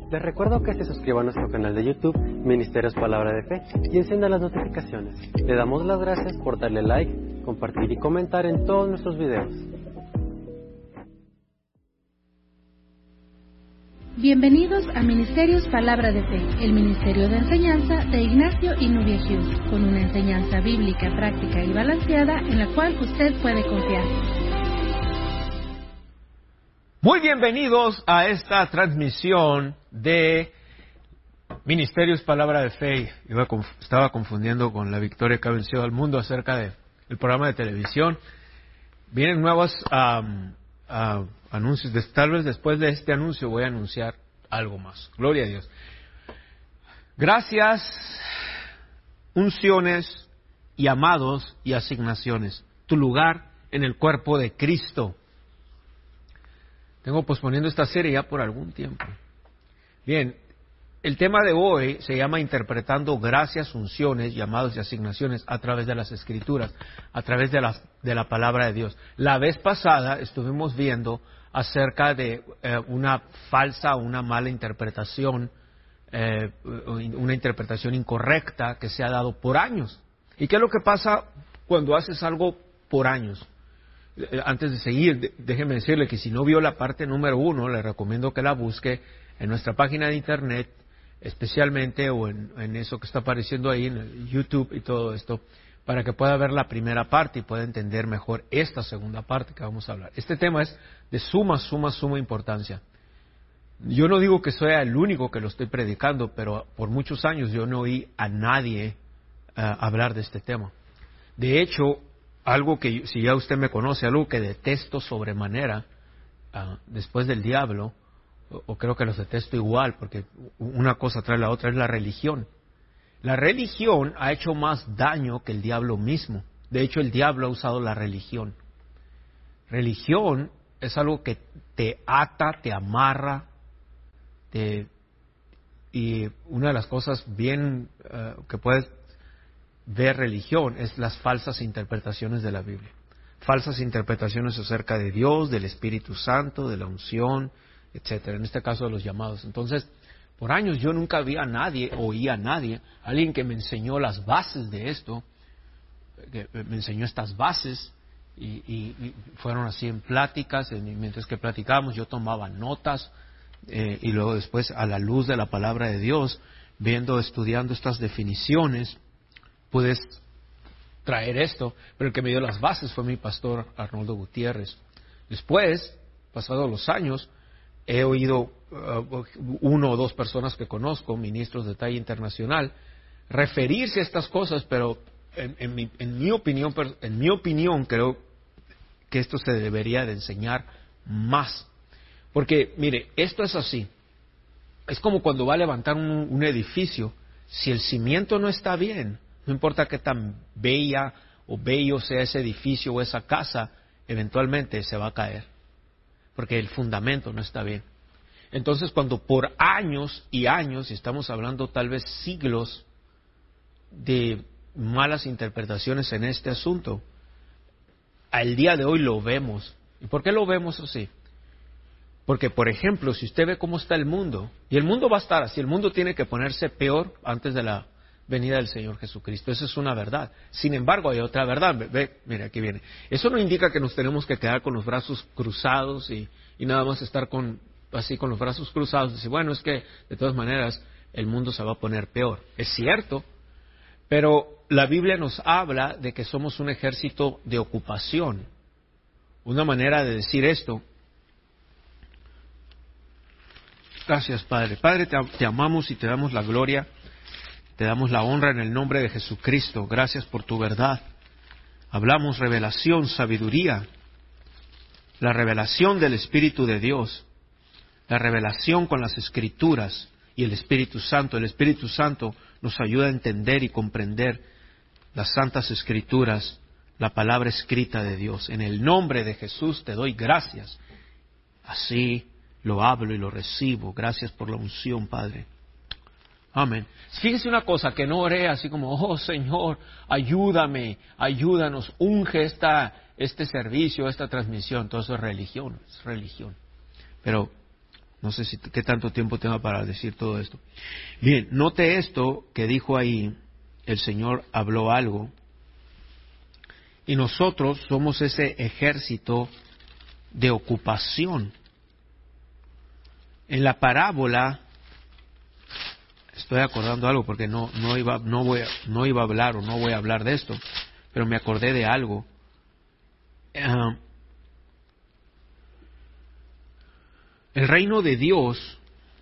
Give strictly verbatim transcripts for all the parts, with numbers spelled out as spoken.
Les recuerdo que se suscriban a nuestro canal de YouTube, Ministerios Palabra de Fe, y enciendan las notificaciones. Le damos las gracias por darle like, compartir y comentar en todos nuestros videos. Bienvenidos a Ministerios Palabra de Fe, el ministerio de enseñanza de Ignacio y Nubia Hughes, con una enseñanza bíblica, práctica y balanceada en la cual usted puede confiar. Muy bienvenidos a esta transmisión de Ministerios Palabra de Fe. Iba conf- estaba confundiendo con la victoria que ha vencido al mundo acerca del programa de televisión. Vienen nuevos um, uh, anuncios. De, tal vez después de este anuncio voy a anunciar algo más. Gloria a Dios. Gracias, unciones, llamados y asignaciones. Tu lugar en el cuerpo de Cristo. Tengo posponiendo esta serie ya por algún tiempo. Bien, el tema de hoy se llama Interpretando gracias, unciones, llamados y asignaciones a través de las Escrituras, a través de la, de la Palabra de Dios. La vez pasada estuvimos viendo acerca de eh, una falsa, una mala interpretación, eh, una interpretación incorrecta que se ha dado por años. ¿Y qué es lo que pasa cuando haces algo por años? Antes de seguir, déjeme decirle que si no vio la parte número uno, le recomiendo que la busque en nuestra página de internet, especialmente, o en, en eso que está apareciendo ahí en el YouTube y todo esto, para que pueda ver la primera parte y pueda entender mejor esta segunda parte que vamos a hablar. Este tema es de suma, suma, suma importancia. Yo no digo que soy el único que lo estoy predicando, pero por muchos años yo no oí a nadie uh, hablar de este tema. De hecho, algo que, si ya usted me conoce, algo que detesto sobremanera, uh, después del diablo, o, o creo que los detesto igual, porque una cosa trae la otra, es la religión. La religión ha hecho más daño que el diablo mismo. De hecho, el diablo ha usado la religión. Religión es algo que te ata, te amarra, te, y una de las cosas bien uh, que puedes ver religión es las falsas interpretaciones de la Biblia. Falsas interpretaciones acerca de Dios, del Espíritu Santo, de la unción, etcétera. En este caso de los llamados. Entonces, por años yo nunca vi a nadie, oí a nadie, alguien que me enseñó las bases de esto, que me enseñó estas bases, y, y, y fueron así en pláticas, en, mientras que platicábamos yo tomaba notas, eh, y luego después a la luz de la palabra de Dios, viendo, estudiando estas definiciones, puedes traer esto, pero el que me dio las bases fue mi pastor Arnoldo Gutiérrez. Después, pasados los años, he oído uh, uno o dos personas que conozco, ministros de talla internacional, referirse a estas cosas, pero en, en, mi, en mi opinión, en mi opinión creo que esto se debería de enseñar más. Porque, mire, esto es así. Es como cuando va a levantar un, un edificio, si el cimiento no está bien, no importa qué tan bella o bello sea ese edificio o esa casa, eventualmente se va a caer, porque el fundamento no está bien. Entonces, cuando por años y años, y estamos hablando tal vez siglos de malas interpretaciones en este asunto, al día de hoy lo vemos. ¿Y por qué lo vemos así? Porque, por ejemplo, si usted ve cómo está el mundo, y el mundo va a estar así, el mundo tiene que ponerse peor antes de la venida del Señor Jesucristo. Esa es una verdad. Sin embargo, hay otra verdad. Ve, mira, aquí viene. Eso no indica que nos tenemos que quedar con los brazos cruzados y, y nada más estar con así con los brazos cruzados y decir, bueno, es que de todas maneras el mundo se va a poner peor. Es cierto, pero la Biblia nos habla de que somos un ejército de ocupación. Una manera de decir esto. Gracias, Padre. Padre, te, te amamos y te damos la gloria. Te damos la honra en el nombre de Jesucristo. Gracias por tu verdad. Hablamos revelación, sabiduría, la revelación del Espíritu de Dios, la revelación con las Escrituras y el Espíritu Santo. El Espíritu Santo nos ayuda a entender y comprender las santas Escrituras, la palabra escrita de Dios. En el nombre de Jesús te doy gracias. Así lo hablo y lo recibo. Gracias por la unción, Padre. Amén. Fíjese una cosa, que no oré así como, oh Señor, ayúdame, ayúdanos, unge esta, este servicio, esta transmisión. Todo eso es religión, es religión. Pero No sé si qué tanto tiempo tenga para decir todo esto. Bien, note esto que dijo ahí, el Señor habló algo, y nosotros somos ese ejército de ocupación. En la parábola, estoy acordando algo porque no, no, iba, no, voy a, no iba a hablar o no voy a hablar de esto, pero me acordé de algo. Uh, el reino de Dios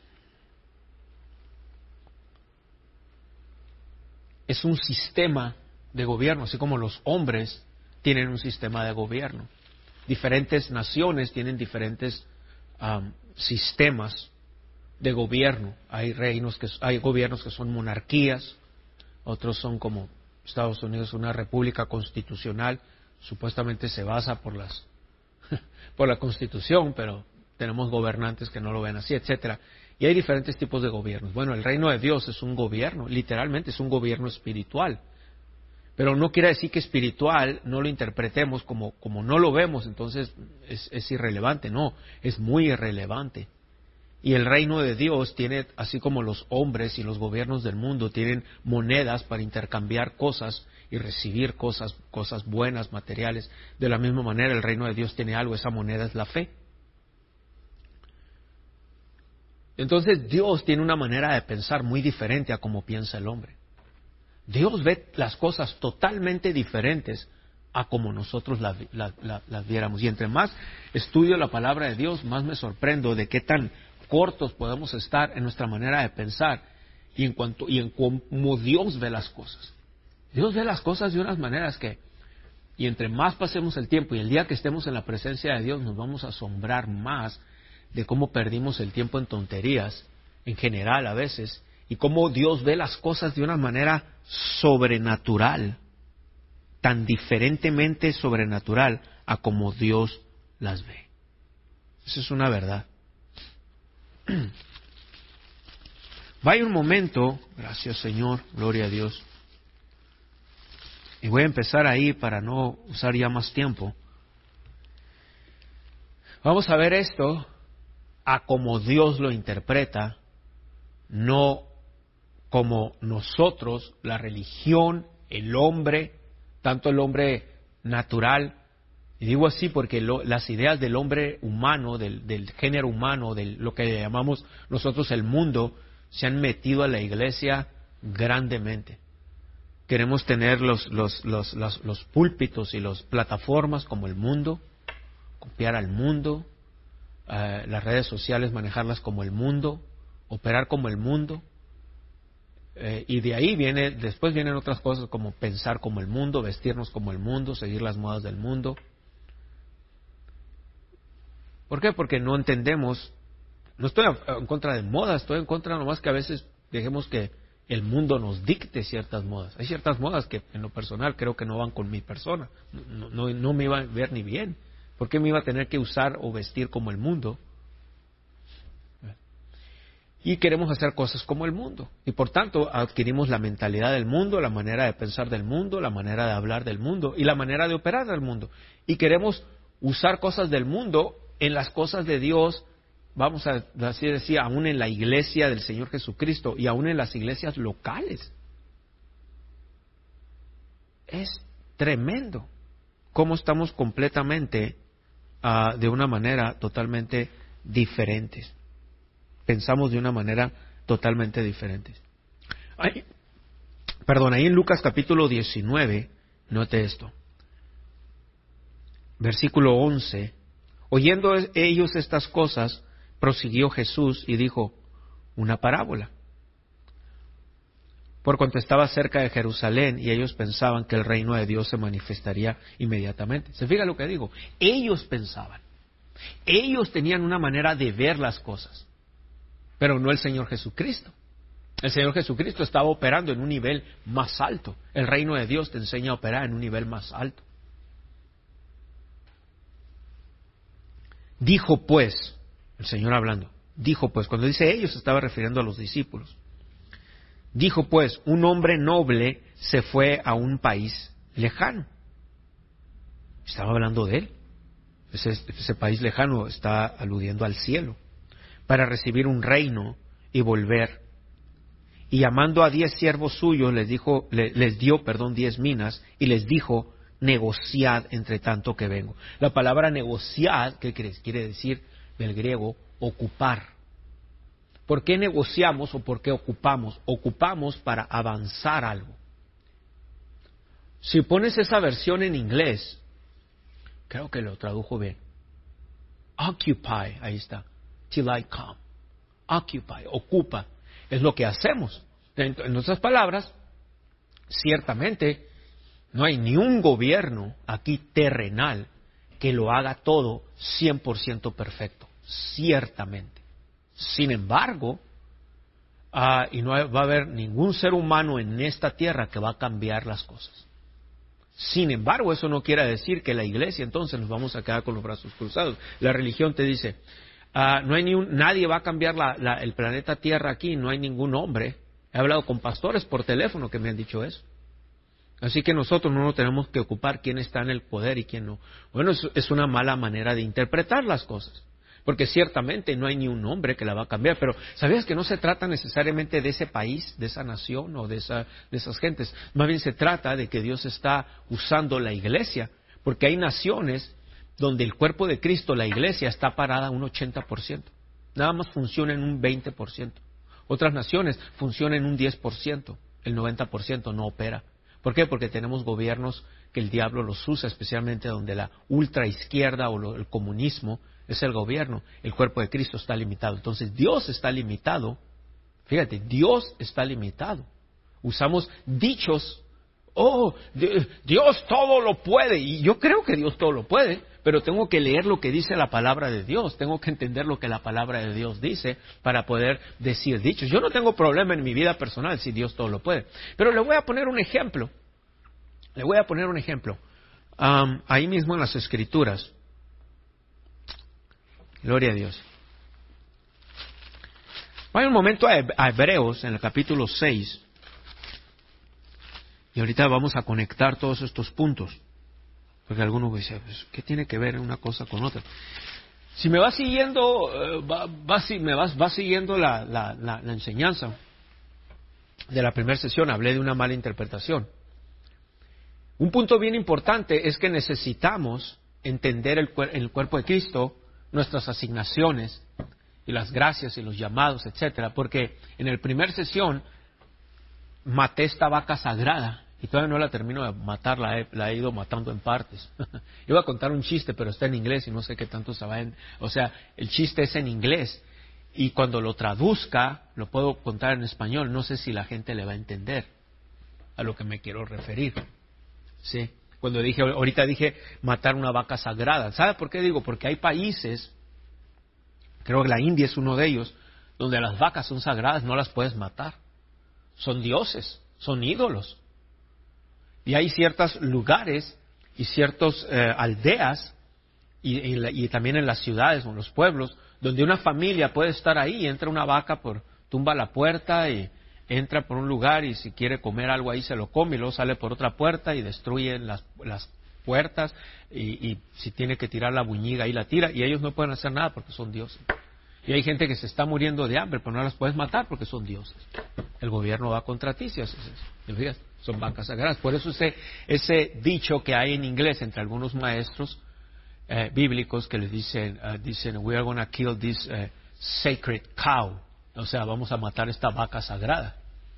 es un sistema de gobierno, así como los hombres tienen un sistema de gobierno. Diferentes naciones tienen diferentes um, sistemas de gobierno. Hay reinos que hay gobiernos que son monarquías, otros son como Estados Unidos, una república constitucional, supuestamente se basa por las por la Constitución, pero tenemos gobernantes que no lo ven así, etcétera. Y hay diferentes tipos de gobiernos. Bueno, el reino de Dios es un gobierno, literalmente es un gobierno espiritual. Pero no quiere decir que espiritual no lo interpretemos como, como no lo vemos, entonces es, es irrelevante. No, es muy irrelevante. Y el reino de Dios tiene, así como los hombres y los gobiernos del mundo tienen monedas para intercambiar cosas y recibir cosas, cosas buenas, materiales. De la misma manera el reino de Dios tiene algo, esa moneda es la fe. Entonces Dios tiene una manera de pensar muy diferente a como piensa el hombre. Dios ve las cosas totalmente diferentes a como nosotros las, las, las, las viéramos. Y entre más estudio la palabra de Dios, más me sorprendo de qué tan cortos podemos estar en nuestra manera de pensar y en cuanto y en cómo Dios ve las cosas. Dios ve las cosas de unas maneras que, y entre más pasemos el tiempo y el día que estemos en la presencia de Dios, nos vamos a asombrar más de cómo perdimos el tiempo en tonterías, en general a veces, y cómo Dios ve las cosas de una manera sobrenatural, tan diferentemente sobrenatural a como Dios las ve. Esa es una verdad. Vaya un momento, gracias Señor, gloria a Dios. Y voy a empezar ahí para no usar ya más tiempo. Vamos a ver esto a como Dios lo interpreta, no como nosotros, la religión, el hombre, tanto el hombre natural, y digo así porque lo, las ideas del hombre humano, del, del género humano, de lo que llamamos nosotros el mundo, se han metido a la iglesia grandemente. Queremos tener los, los, los, los, los púlpitos y las plataformas como el mundo, copiar al mundo, uh, las redes sociales manejarlas como el mundo, operar como el mundo. Eh, y de ahí viene, después vienen otras cosas como pensar como el mundo, vestirnos como el mundo, seguir las modas del mundo. ¿Por qué? Porque no entendemos, no estoy en contra de modas, estoy en contra nomás que a veces dejemos que el mundo nos dicte ciertas modas. Hay ciertas modas que en lo personal creo que no van con mi persona, no, no, no me iban a ver ni bien. ¿Por qué me iba a tener que usar o vestir como el mundo? Y queremos hacer cosas como el mundo. Y por tanto adquirimos la mentalidad del mundo, la manera de pensar del mundo, la manera de hablar del mundo y la manera de operar del mundo. Y queremos usar cosas del mundo en las cosas de Dios, vamos a así decir, aún en la iglesia del Señor Jesucristo y aún en las iglesias locales. Es tremendo cómo estamos completamente, uh, de una manera totalmente diferentes. Pensamos de una manera totalmente diferente. Ay, perdón, ahí en Lucas capítulo diecinueve, note esto. Versículo once. Oyendo ellos estas cosas, prosiguió Jesús y dijo, una parábola. Por cuanto estaba cerca de Jerusalén y ellos pensaban que el reino de Dios se manifestaría inmediatamente. ¿Se fija lo que digo? Ellos pensaban. Ellos tenían una manera de ver las cosas. Pero no el Señor Jesucristo. El Señor Jesucristo estaba operando en un nivel más alto. El reino de Dios te enseña a operar en un nivel más alto. Dijo pues, el Señor hablando, dijo pues, cuando dice ellos se estaba refiriendo a los discípulos. Dijo pues, un hombre noble se fue a un país lejano. Estaba hablando de él. Ese, ese país lejano está aludiendo al cielo. para recibir un reino y volver. Y llamando a diez siervos suyos, les dijo, les, les dio, perdón, diez minas, y les dijo, negociad entre tanto que vengo. La palabra negociad, ¿qué crees? Quiere decir del griego ocupar. ¿Por qué negociamos o por qué ocupamos? Ocupamos para avanzar algo. Si pones esa versión en inglés, creo que lo tradujo bien. Occupy, ahí está. Till I come. Occupy, ocupa. Es lo que hacemos. En otras palabras, ciertamente no hay ni un gobierno aquí terrenal que lo haga todo cien por ciento perfecto. Ciertamente. Sin embargo, uh, y no va a haber ningún ser humano en esta tierra que va a cambiar las cosas. Sin embargo, eso no quiere decir que la iglesia entonces nos vamos a quedar con los brazos cruzados. La religión te dice, uh, no hay ni un, nadie va a cambiar la, la, el planeta Tierra aquí, no hay ningún hombre. He hablado con pastores por teléfono que me han dicho eso. Así que nosotros no nos tenemos que ocupar quién está en el poder y quién no. Bueno, es, es una mala manera de interpretar las cosas. Porque ciertamente no hay ni un hombre que la va a cambiar, pero ¿sabías que no se trata necesariamente de ese país, de esa nación o de, esa, de esas gentes? Más bien se trata de que Dios está usando la iglesia, porque hay naciones donde el cuerpo de Cristo, la iglesia, está parada un ochenta por ciento. Nada más funciona en un veinte por ciento. Otras naciones funcionan en un diez por ciento. El noventa por ciento no opera. ¿Por qué? Porque tenemos gobiernos que el diablo los usa, especialmente donde la ultraizquierda o lo, el comunismo es el gobierno. El cuerpo de Cristo está limitado. Entonces Dios está limitado. Fíjate, Dios está limitado. Usamos dichos, oh, Dios todo lo puede. Y yo creo que Dios todo lo puede, pero tengo que leer lo que dice la palabra de Dios. Tengo que entender lo que la palabra de Dios dice para poder decir dichos. Yo no tengo problema en mi vida personal si Dios todo lo puede. Pero le voy a poner un ejemplo. Le voy a poner un ejemplo. Um, ahí mismo en las Escrituras. Gloria a Dios. Vaya un momento a Hebreos en el capítulo seis. Y ahorita vamos a conectar todos estos puntos. Porque algunos dicen, pues, ¿qué tiene que ver una cosa con otra? Si me vas siguiendo, va, va, me vas, vas siguiendo la, la, la, la enseñanza de la primera sesión, hablé de una mala interpretación. Un punto bien importante es que necesitamos entender el, el cuerpo de Cristo, nuestras asignaciones y las gracias y los llamados, etcétera, porque en la primera sesión maté esta vaca sagrada y todavía no la termino de matar, la he, la he ido matando en partes. Iba a contar un chiste, pero está en inglés y no sé qué tanto se va en... O sea, el chiste es en inglés y cuando lo traduzca, lo puedo contar en español, no sé si la gente le va a entender a lo que me quiero referir. Sí. Cuando dije, ahorita dije matar una vaca sagrada. ¿Sabe por qué digo? Porque hay países, creo que la India es uno de ellos, donde las vacas son sagradas, no las puedes matar. Son dioses, son ídolos. Y hay ciertos lugares y ciertas eh, aldeas y, y, la, y también en las ciudades o en los pueblos donde una familia puede estar ahí y entra una vaca, por tumba la puerta y entra por un lugar y si quiere comer algo ahí se lo come y luego sale por otra puerta y destruye las, las puertas y, y si tiene que tirar la buñiga ahí la tira y ellos no pueden hacer nada porque son dioses. Y hay gente que se está muriendo de hambre pero no las puedes matar porque son dioses. El gobierno va contra ti si haces eso. Son vacas sagradas. Por eso ese, ese dicho que hay en inglés entre algunos maestros eh, bíblicos que les dicen, uh, dicen we are going to kill this uh, sacred cow. O sea, vamos a matar esta vaca sagrada.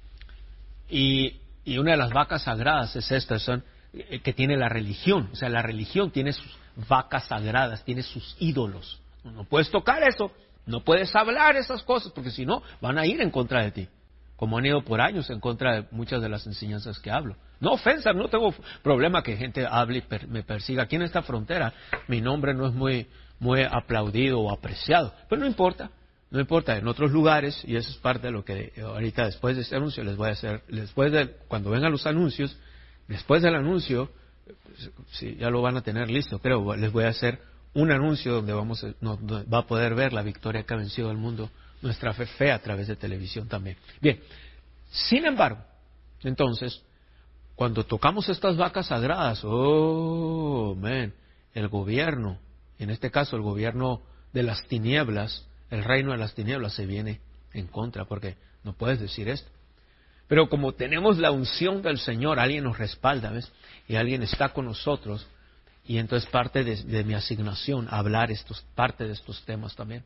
Y, y una de las vacas sagradas es esta, son, eh, que tiene la religión. O sea, la religión tiene sus vacas sagradas, tiene sus ídolos. No puedes tocar eso, no puedes hablar esas cosas, porque si no, van a ir en contra de ti. Como han ido por años en contra de muchas de las enseñanzas que hablo. No ofensa, no tengo problema que gente hable y per, me persiga. Aquí en esta frontera mi nombre no es muy, muy aplaudido o apreciado, pero no importa. No importa, en otros lugares, y eso es parte de lo que ahorita después de este anuncio les voy a hacer, después de, cuando vengan los anuncios, después del anuncio, sí, ya lo van a tener listo, creo, les voy a hacer un anuncio donde vamos a, no, va a poder ver la victoria que ha vencido al mundo, nuestra fe, fe a través de televisión también. Bien, sin embargo, entonces, cuando tocamos estas vacas sagradas, oh, man, el gobierno, en este caso el gobierno de las tinieblas, el reino de las tinieblas se viene en contra, porque no puedes decir esto. Pero como tenemos la unción del Señor, alguien nos respalda, ¿ves? Y alguien está con nosotros, y entonces parte de, de mi asignación hablar estos, parte de estos temas también.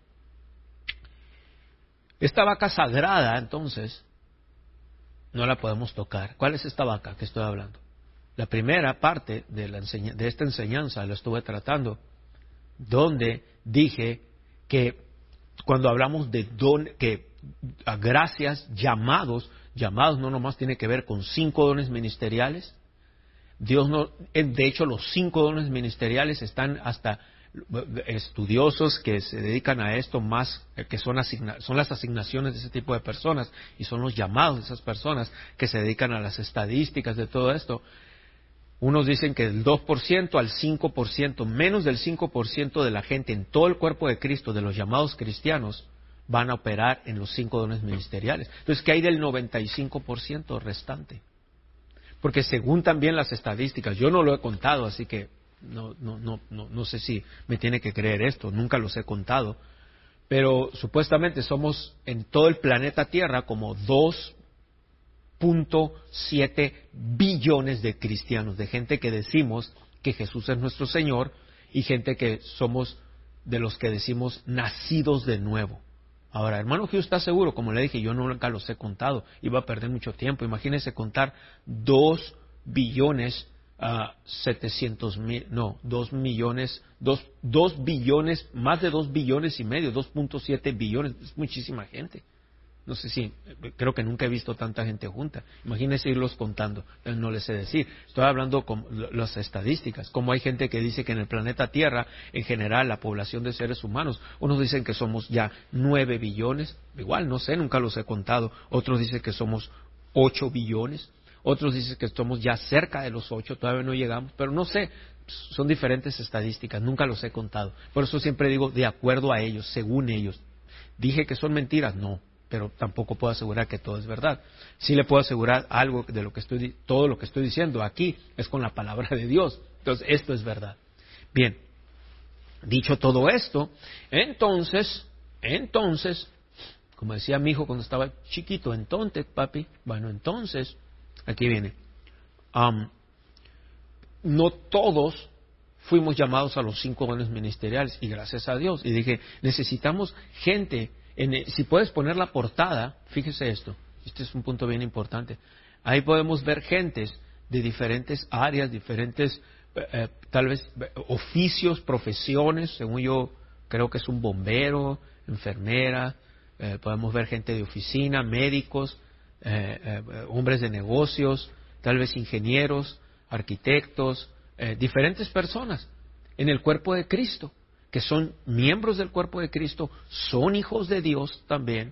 Esta vaca sagrada, entonces, no la podemos tocar. ¿Cuál es esta vaca que estoy hablando? La primera parte de, la enseña, de esta enseñanza la estuve tratando, donde dije que cuando hablamos de don, que a gracias, llamados, llamados no nomás tiene que ver con cinco dones ministeriales. Dios no, de hecho los cinco dones ministeriales están hasta estudiosos que se dedican a esto más, que son, asigna, son las asignaciones de ese tipo de personas y son los llamados de esas personas que se dedican a las estadísticas de todo esto. Unos dicen que del dos por ciento al cinco por ciento, menos del cinco por ciento de la gente en todo el cuerpo de Cristo, de los llamados cristianos, van a operar en los cinco dones ministeriales. Entonces, ¿qué hay del noventa y cinco por ciento restante? Porque según también las estadísticas, yo no lo he contado, así que no, no, no, no, no sé si me tiene que creer esto, nunca los he contado, pero supuestamente somos en todo el planeta Tierra como dos punto siete billones de cristianos, de gente que decimos que Jesús es nuestro Señor y gente que somos de los que decimos nacidos de nuevo. Ahora, hermano Hughes está seguro, como le dije, yo nunca los he contado, iba a perder mucho tiempo. Imagínense contar dos billones, uh, setecientos mil, no, dos millones, dos, dos billones, más de dos billones y medio, dos punto siete billones, es muchísima gente. No sé si, creo que nunca he visto tanta gente junta. Imagínense irlos contando, no les sé decir. Estoy hablando con las estadísticas, como hay gente que dice que en el planeta Tierra, en general, la población de seres humanos, unos dicen que somos ya nueve billones, igual, no sé, nunca los he contado. Otros dicen que somos ocho billones, otros dicen que somos ya cerca de los ocho, todavía no llegamos, pero no sé, son diferentes estadísticas, nunca los he contado. Por eso siempre digo, de acuerdo a ellos, según ellos. ¿Dije que son mentiras? No. Pero tampoco puedo asegurar que todo es verdad. Sí le puedo asegurar algo de lo que estoy, todo lo que estoy diciendo aquí es con la palabra de Dios. Entonces, esto es verdad. Bien, dicho todo esto, entonces, entonces, como decía mi hijo cuando estaba chiquito, entonces, papi, bueno, entonces, aquí viene. Um, no todos fuimos llamados a los cinco dones ministeriales, y gracias a Dios. Y dije, necesitamos gente. En el, si puedes poner la portada, fíjese esto, este es un punto bien importante. Ahí podemos ver gentes de diferentes áreas, diferentes, eh, tal vez, oficios, profesiones. Según yo, creo que es un bombero, enfermera. Eh, podemos ver gente de oficina, médicos, eh, eh, hombres de negocios, tal vez ingenieros, arquitectos, eh, diferentes personas en el cuerpo de Cristo, que son miembros del cuerpo de Cristo, son hijos de Dios también,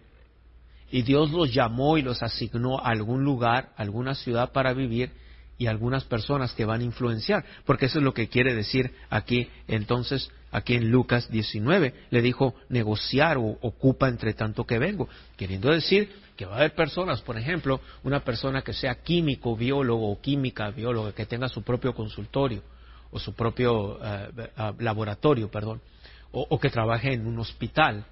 y Dios los llamó y los asignó a algún lugar, a alguna ciudad para vivir, y algunas personas que van a influenciar, porque eso es lo que quiere decir aquí, entonces, aquí en Lucas diecinueve, le dijo negociar o ocupa entre tanto que vengo, queriendo decir que va a haber personas, por ejemplo, una persona que sea químico, biólogo o química, bióloga, que tenga su propio consultorio, o su propio uh, uh, laboratorio, perdón, o, o que trabaje en un hospital,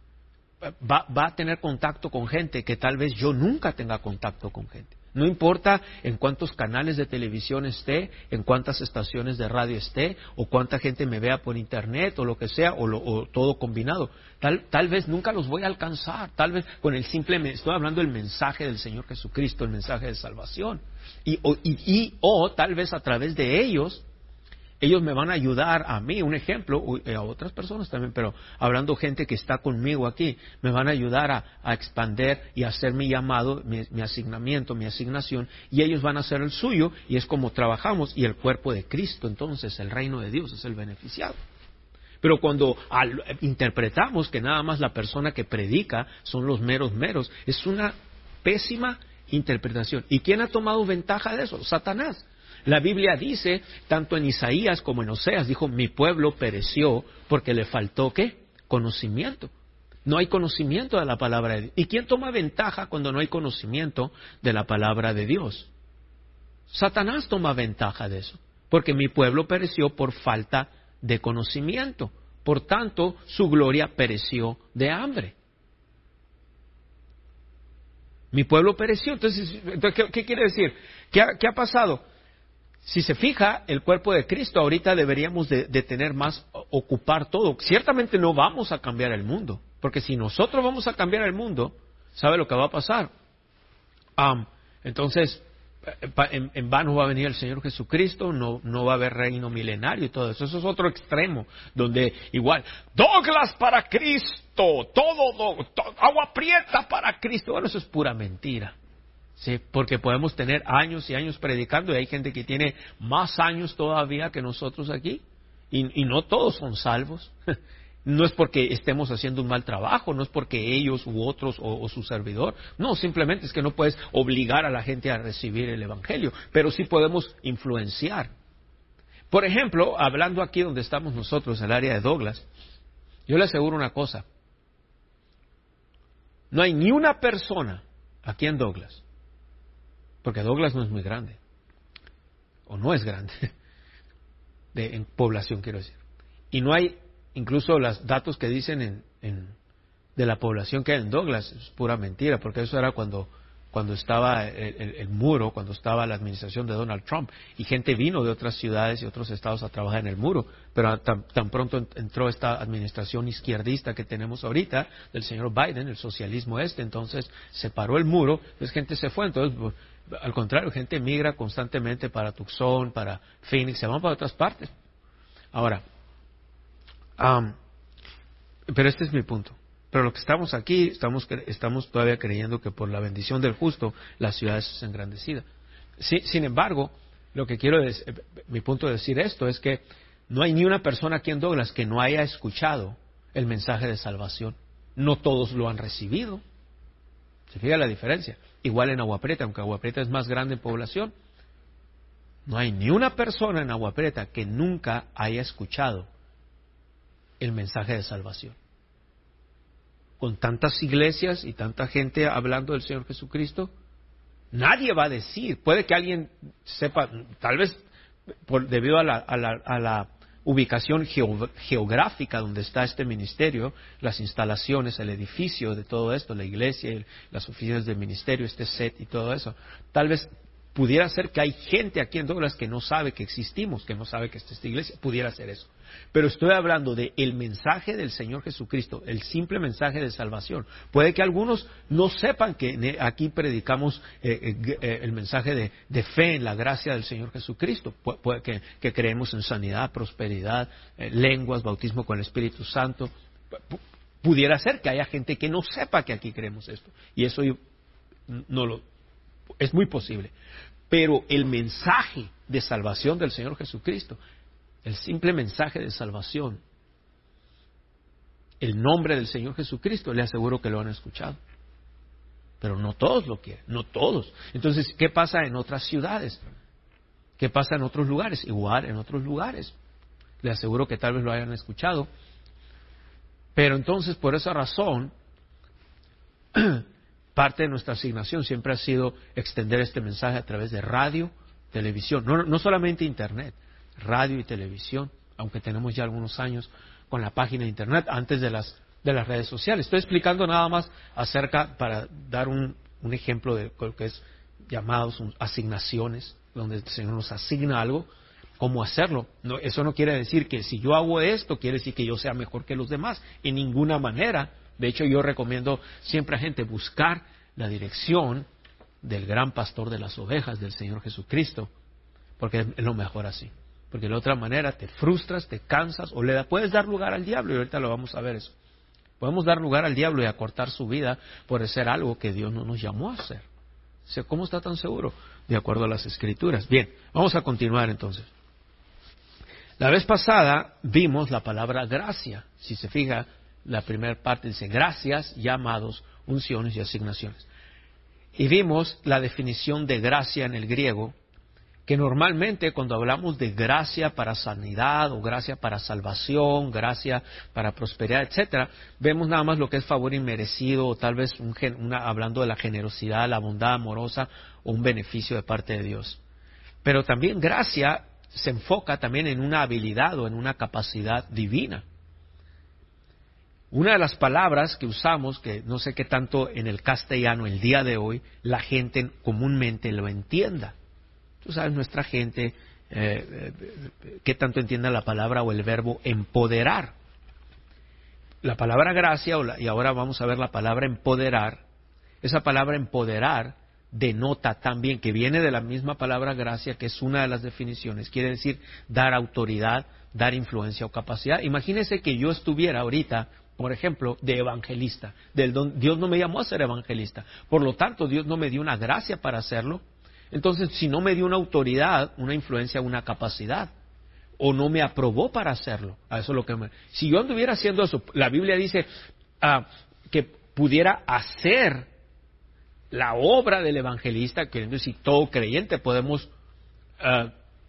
va, va a tener contacto con gente que tal vez yo nunca tenga contacto con gente. No importa en cuántos canales de televisión esté, en cuántas estaciones de radio esté, o cuánta gente me vea por internet, o lo que sea, o, lo, o todo combinado. Tal, tal vez nunca los voy a alcanzar, tal vez con el simple, estoy hablando del mensaje del Señor Jesucristo, el mensaje de salvación. Y o, y, y, o tal vez a través de ellos, ellos me van a ayudar a mí, un ejemplo, a otras personas también, pero hablando gente que está conmigo aquí, me van a ayudar a, a expander y a hacer mi llamado, mi, mi asignamiento, mi asignación, y ellos van a hacer el suyo, y es como trabajamos, y el cuerpo de Cristo, entonces el reino de Dios es el beneficiado. Pero cuando al, interpretamos que nada más la persona que predica son los meros meros, es una pésima interpretación. ¿Y quién ha tomado ventaja de eso? Satanás. La Biblia dice, tanto en Isaías como en Oseas, dijo, mi pueblo pereció porque le faltó, ¿qué? Conocimiento. No hay conocimiento de la palabra de Dios. ¿Y quién toma ventaja cuando no hay conocimiento de la palabra de Dios? Satanás toma ventaja de eso, porque mi pueblo pereció por falta de conocimiento, por tanto su gloria pereció de hambre. Mi pueblo pereció. Entonces, entonces ¿qué, qué quiere decir? ¿Qué ha, ¿Qué ha pasado? Si se fija, el cuerpo de Cristo ahorita deberíamos de, de tener más, ocupar todo. Ciertamente no vamos a cambiar el mundo, porque si nosotros vamos a cambiar el mundo, ¿sabe lo que va a pasar? Um, entonces, en, en vano va a venir el Señor Jesucristo, no, no va a haber reino milenario y todo eso. Eso es otro extremo, donde igual, Douglas para Cristo, todo, todo agua prieta para Cristo. Bueno, eso es pura mentira. Sí, porque podemos tener años y años predicando y hay gente que tiene más años todavía que nosotros aquí y, y no todos son salvos. No es porque estemos haciendo un mal trabajo, no es porque ellos u otros o, o su servidor, no, simplemente es que no puedes obligar a la gente a recibir el Evangelio, pero sí podemos influenciar. Por ejemplo, hablando aquí donde estamos nosotros, en el área de Douglas, yo le aseguro una cosa, no hay ni una persona aquí en Douglas, porque Douglas no es muy grande, o no es grande, de, en población quiero decir. Y no hay, incluso los datos que dicen en, en, de la población que hay en Douglas, es pura mentira, porque eso era cuando, cuando estaba el, el, el muro, cuando estaba la administración de Donald Trump, y gente vino de otras ciudades y otros estados a trabajar en el muro, pero tan, tan pronto entró esta administración izquierdista que tenemos ahorita, del señor Biden, el socialismo este, entonces se paró el muro, pues gente se fue, entonces al contrario, gente migra constantemente para Tucson, para Phoenix, se van para otras partes. Ahora, um, pero este es mi punto. Pero lo que estamos aquí, estamos, estamos todavía creyendo que por la bendición del justo, la ciudad es engrandecida. Sí, sin embargo, lo que quiero decir, mi punto de decir esto es que no hay ni una persona aquí en Douglas que no haya escuchado el mensaje de salvación. No todos lo han recibido. ¿Se fija la diferencia? Igual en Agua Prieta, aunque Agua Prieta es más grande en población, no hay ni una persona en Agua Prieta que nunca haya escuchado el mensaje de salvación. Con tantas iglesias y tanta gente hablando del Señor Jesucristo, nadie va a decir, puede que alguien sepa, tal vez por, debido a la, a la, a la ubicación geo, geográfica donde está este ministerio, las instalaciones, el edificio de todo esto, la iglesia, el, las oficinas del ministerio, este set y todo eso, tal vez pudiera ser que hay gente aquí en Douglas que no sabe que existimos, que no sabe que está esta iglesia, pudiera ser eso. Pero estoy hablando de el mensaje del Señor Jesucristo, el simple mensaje de salvación. Puede que algunos no sepan que aquí predicamos eh, eh, el mensaje de, de fe en la gracia del Señor Jesucristo. Pu puede que, que creemos en sanidad, prosperidad, eh, lenguas, bautismo con el Espíritu Santo. P pudiera ser que haya gente que no sepa que aquí creemos esto. Y eso yo, no lo, es muy posible. Pero el mensaje de salvación del Señor Jesucristo, el simple mensaje de salvación, el nombre del Señor Jesucristo, le aseguro que lo han escuchado. Pero no todos lo quieren, no todos. Entonces, ¿qué pasa en otras ciudades? ¿Qué pasa en otros lugares? Igual en otros lugares. Le aseguro que tal vez lo hayan escuchado. Pero entonces, por esa razón, parte de nuestra asignación siempre ha sido extender este mensaje a través de radio, televisión, no, no solamente internet, radio y televisión, aunque tenemos ya algunos años con la página de internet antes de las, de las redes sociales. Estoy explicando nada más acerca, para dar un, un ejemplo de lo que es llamados asignaciones, donde el Señor nos asigna algo, cómo hacerlo. No, eso no quiere decir que si yo hago esto, quiere decir que yo sea mejor que los demás, en ninguna manera. De hecho, yo recomiendo siempre a gente buscar la dirección del gran pastor de las ovejas, del Señor Jesucristo, porque es lo mejor así. Porque de la otra manera te frustras, te cansas, o le da, puedes dar lugar al diablo, y ahorita lo vamos a ver eso. Podemos dar lugar al diablo y acortar su vida por hacer algo que Dios no nos llamó a hacer. O sea, ¿cómo está tan seguro? De acuerdo a las Escrituras. Bien, vamos a continuar entonces. La vez pasada vimos la palabra gracia. Si se fija, la primera parte dice gracias, llamados, unciones y asignaciones. Y vimos la definición de gracia en el griego, que normalmente cuando hablamos de gracia para sanidad o gracia para salvación, gracia para prosperidad, etcétera, vemos nada más lo que es favor inmerecido o tal vez un, una, hablando de la generosidad, la bondad amorosa o un beneficio de parte de Dios. Pero también gracia se enfoca también en una habilidad o en una capacidad divina. Una de las palabras que usamos, que no sé qué tanto en el castellano el día de hoy la gente comúnmente lo entienda. Tú sabes, nuestra gente, eh, eh, qué tanto entiende la palabra o el verbo empoderar. La palabra gracia, o la, y ahora vamos a ver la palabra empoderar. Esa palabra empoderar denota también, que viene de la misma palabra gracia, que es una de las definiciones, quiere decir dar autoridad, dar influencia o capacidad. Imagínese que yo estuviera ahorita, por ejemplo, de evangelista. Del don, Dios no me llamó a ser evangelista. Por lo tanto, Dios no me dio una gracia para hacerlo. Entonces, si no me dio una autoridad, una influencia, una capacidad, o no me aprobó para hacerlo, a eso es lo que me... Si yo anduviera haciendo eso, la Biblia dice uh, que pudiera hacer la obra del evangelista, que si todo creyente podemos uh,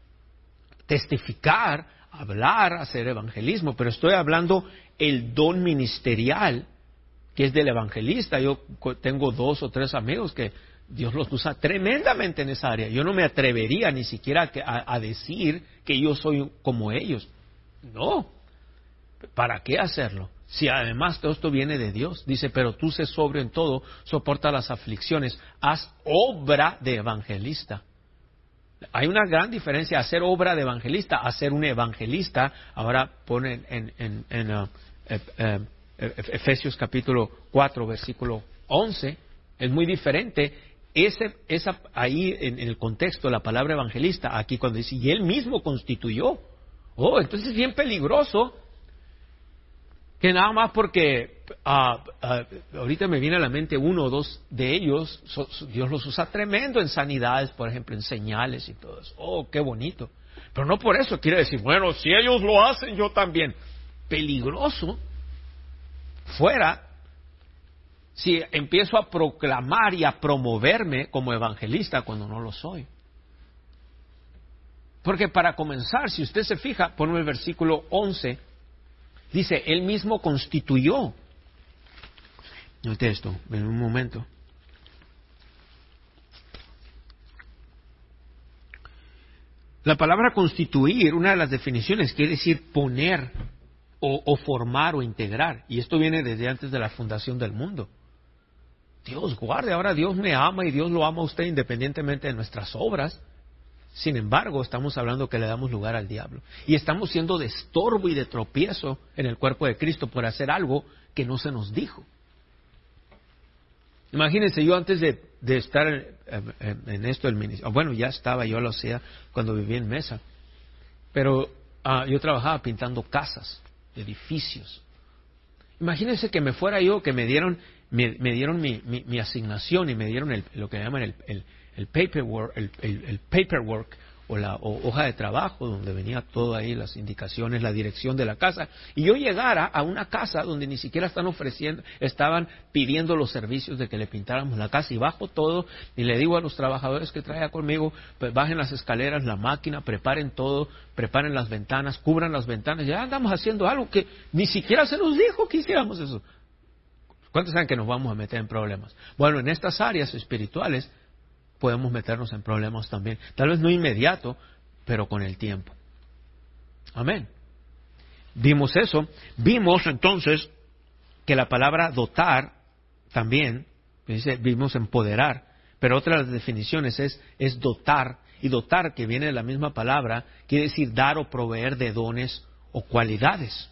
testificar, hablar, hacer evangelismo, pero estoy hablando el don ministerial que es del evangelista. Yo tengo dos o tres amigos que Dios los usa tremendamente en esa área. Yo no me atrevería ni siquiera a, a decir que yo soy como ellos. No. ¿Para qué hacerlo? Si además todo esto viene de Dios. Dice, pero tú sé sobrio en todo, soporta las aflicciones, haz obra de evangelista. Hay una gran diferencia, hacer obra de evangelista, hacer un evangelista. Ahora pone en, en, en uh, eh, eh, Efesios capítulo cuatro, versículo once. Es muy diferente. Ese, esa, ahí en, en el contexto, la palabra evangelista, aquí cuando dice, y él mismo constituyó. Oh, entonces es bien peligroso que nada más porque uh, uh, ahorita me viene a la mente uno o dos de ellos, so, so, Dios los usa tremendo en sanidades, por ejemplo, en señales y todo eso. Oh, qué bonito. Pero no por eso quiere decir, bueno, si ellos lo hacen, yo también. Peligroso fuera si empiezo a proclamar y a promoverme como evangelista cuando no lo soy. Porque para comenzar, si usted se fija, ponme el versículo once, dice, él mismo constituyó. Note esto, en un momento. La palabra constituir, una de las definiciones, quiere decir poner o, o formar o integrar. Y esto viene desde antes de la fundación del mundo. Dios guarde, ahora Dios me ama y Dios lo ama a usted independientemente de nuestras obras. Sin embargo, estamos hablando que le damos lugar al diablo. Y estamos siendo de estorbo y de tropiezo en el cuerpo de Cristo por hacer algo que no se nos dijo. Imagínense, yo antes de, de estar en, en, en esto del ministerio, bueno, ya estaba, yo lo hacía cuando vivía en Mesa, pero uh, yo trabajaba pintando casas, edificios. Imagínense que me fuera yo, que me dieron, me, me dieron mi, mi, mi asignación y me dieron el, lo que llaman el, el el paperwork, el, el, el paperwork o la o, hoja de trabajo donde venía todo ahí, las indicaciones, la dirección de la casa, y yo llegara a una casa donde ni siquiera están ofreciendo, estaban pidiendo los servicios de que le pintáramos la casa, y bajo todo y le digo a los trabajadores que traiga conmigo, pues bajen las escaleras, la máquina, preparen todo, preparen las ventanas, cubran las ventanas, ya andamos haciendo algo que ni siquiera se nos dijo que hiciéramos eso. ¿Cuántos saben que nos vamos a meter en problemas? Bueno, en estas áreas espirituales podemos meternos en problemas también. Tal vez no inmediato, pero con el tiempo. Amén. Vimos eso. Vimos entonces que la palabra dotar también, dice, vimos empoderar, pero otra de las definiciones es, es dotar. Y dotar, que viene de la misma palabra, quiere decir dar o proveer de dones o cualidades.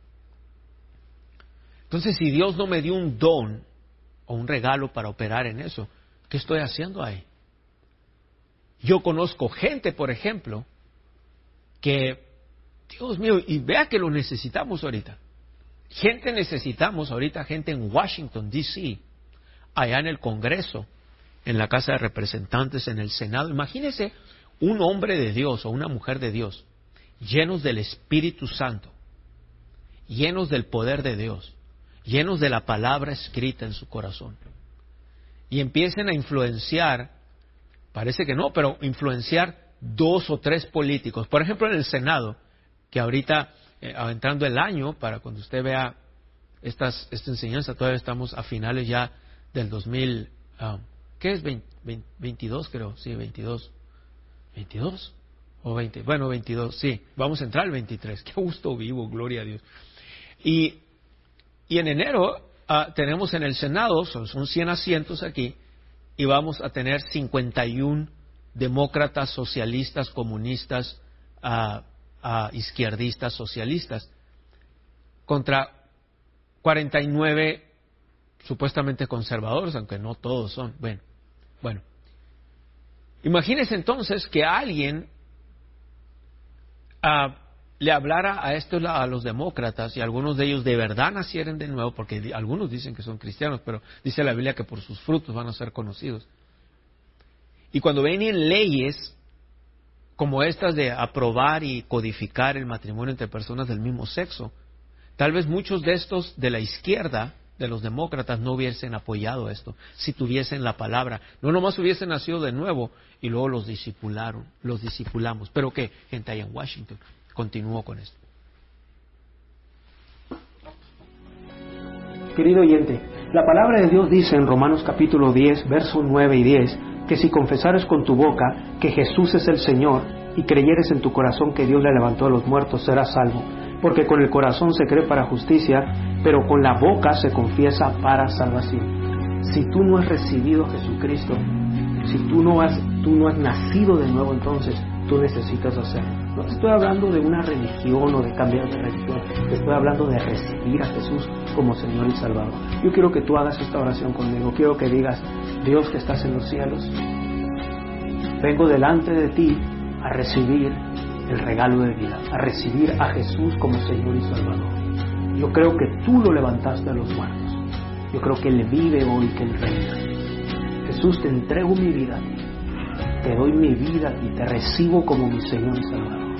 Entonces, si Dios no me dio un don o un regalo para operar en eso, ¿qué estoy haciendo ahí? Yo conozco gente, por ejemplo, que, Dios mío, y vea que lo necesitamos ahorita. Gente necesitamos ahorita, gente en Washington, D C, allá en el Congreso, en la Casa de Representantes, en el Senado. Imagínese un hombre de Dios o una mujer de Dios, llenos del Espíritu Santo, llenos del poder de Dios, llenos de la palabra escrita en su corazón, y empiecen a influenciar, parece que no, pero influenciar dos o tres políticos. Por ejemplo, en el Senado, que ahorita, eh, entrando el año, para cuando usted vea estas, esta enseñanza, todavía estamos a finales ya del dos mil, uh, ¿qué es? veinte, veinte, veintidós creo, sí, veintidós. ¿veintidós? O veinte, bueno, veintidós, sí, vamos a entrar al veintitrés. Qué gusto vivo, gloria a Dios. Y Y en enero uh, tenemos en el Senado, son, son cien asientos aquí, y vamos a tener cincuenta y uno demócratas, socialistas, comunistas, uh, uh, izquierdistas, socialistas, contra cuarenta y nueve supuestamente conservadores, aunque no todos son. Bueno, bueno. Imagínense entonces que alguien uh, le hablara a estos, a los demócratas, y algunos de ellos de verdad nacieran de nuevo, porque algunos dicen que son cristianos, pero dice la Biblia que por sus frutos van a ser conocidos. Y cuando vienen leyes como estas de aprobar y codificar el matrimonio entre personas del mismo sexo, tal vez muchos de estos de la izquierda, de los demócratas, no hubiesen apoyado esto, si tuviesen la palabra. No nomás hubiesen nacido de nuevo y luego los discipularon, los discipulamos. Pero ¿qué? Gente ahí en Washington. Continúo con esto. Querido oyente, la palabra de Dios dice en Romanos capítulo diez, versos nueve y diez, que si confesares con tu boca que Jesús es el Señor y creyeres en tu corazón que Dios le levantó de los muertos, serás salvo. Porque con el corazón se cree para justicia, pero con la boca se confiesa para salvación. Si tú no has recibido a Jesucristo, si tú no has, tú no has nacido de nuevo, entonces tú necesitas hacerlo. No te estoy hablando de una religión o de cambiar de religión, te estoy hablando de recibir a Jesús como Señor y Salvador. Yo quiero que tú hagas esta oración conmigo, quiero que digas: Dios que estás en los cielos, vengo delante de ti a recibir el regalo de vida, a recibir a Jesús como Señor y Salvador. Yo creo que tú lo levantaste de los muertos, yo creo que Él vive hoy, que Él reina. Jesús, te entrego mi vida a ti, te doy mi vida y te recibo como mi Señor y Salvador.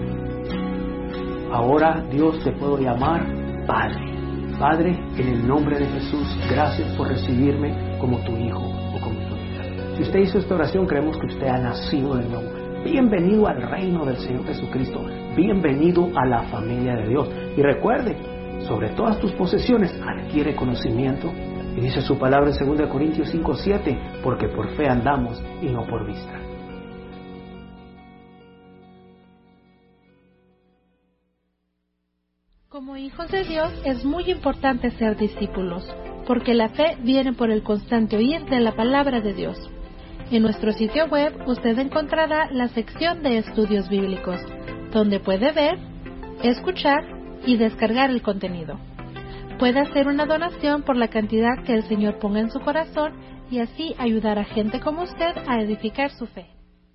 Ahora, Dios, te puedo llamar Padre. Padre, en el nombre de Jesús, gracias por recibirme como tu hijo o como tu hija. Si usted hizo esta oración, creemos que usted ha nacido de nuevo. Bienvenido al reino del Señor Jesucristo. Bienvenido a la familia de Dios. Y recuerde, sobre todas tus posesiones, adquiere conocimiento. Y dice su palabra en segunda Corintios cinco siete, porque por fe andamos y no por vista. Como hijos de Dios es muy importante ser discípulos, porque la fe viene por el constante oír de la palabra de Dios. En nuestro sitio web usted encontrará la sección de estudios bíblicos, donde puede ver, escuchar y descargar el contenido. Puede hacer una donación por la cantidad que el Señor ponga en su corazón y así ayudar a gente como usted a edificar su fe.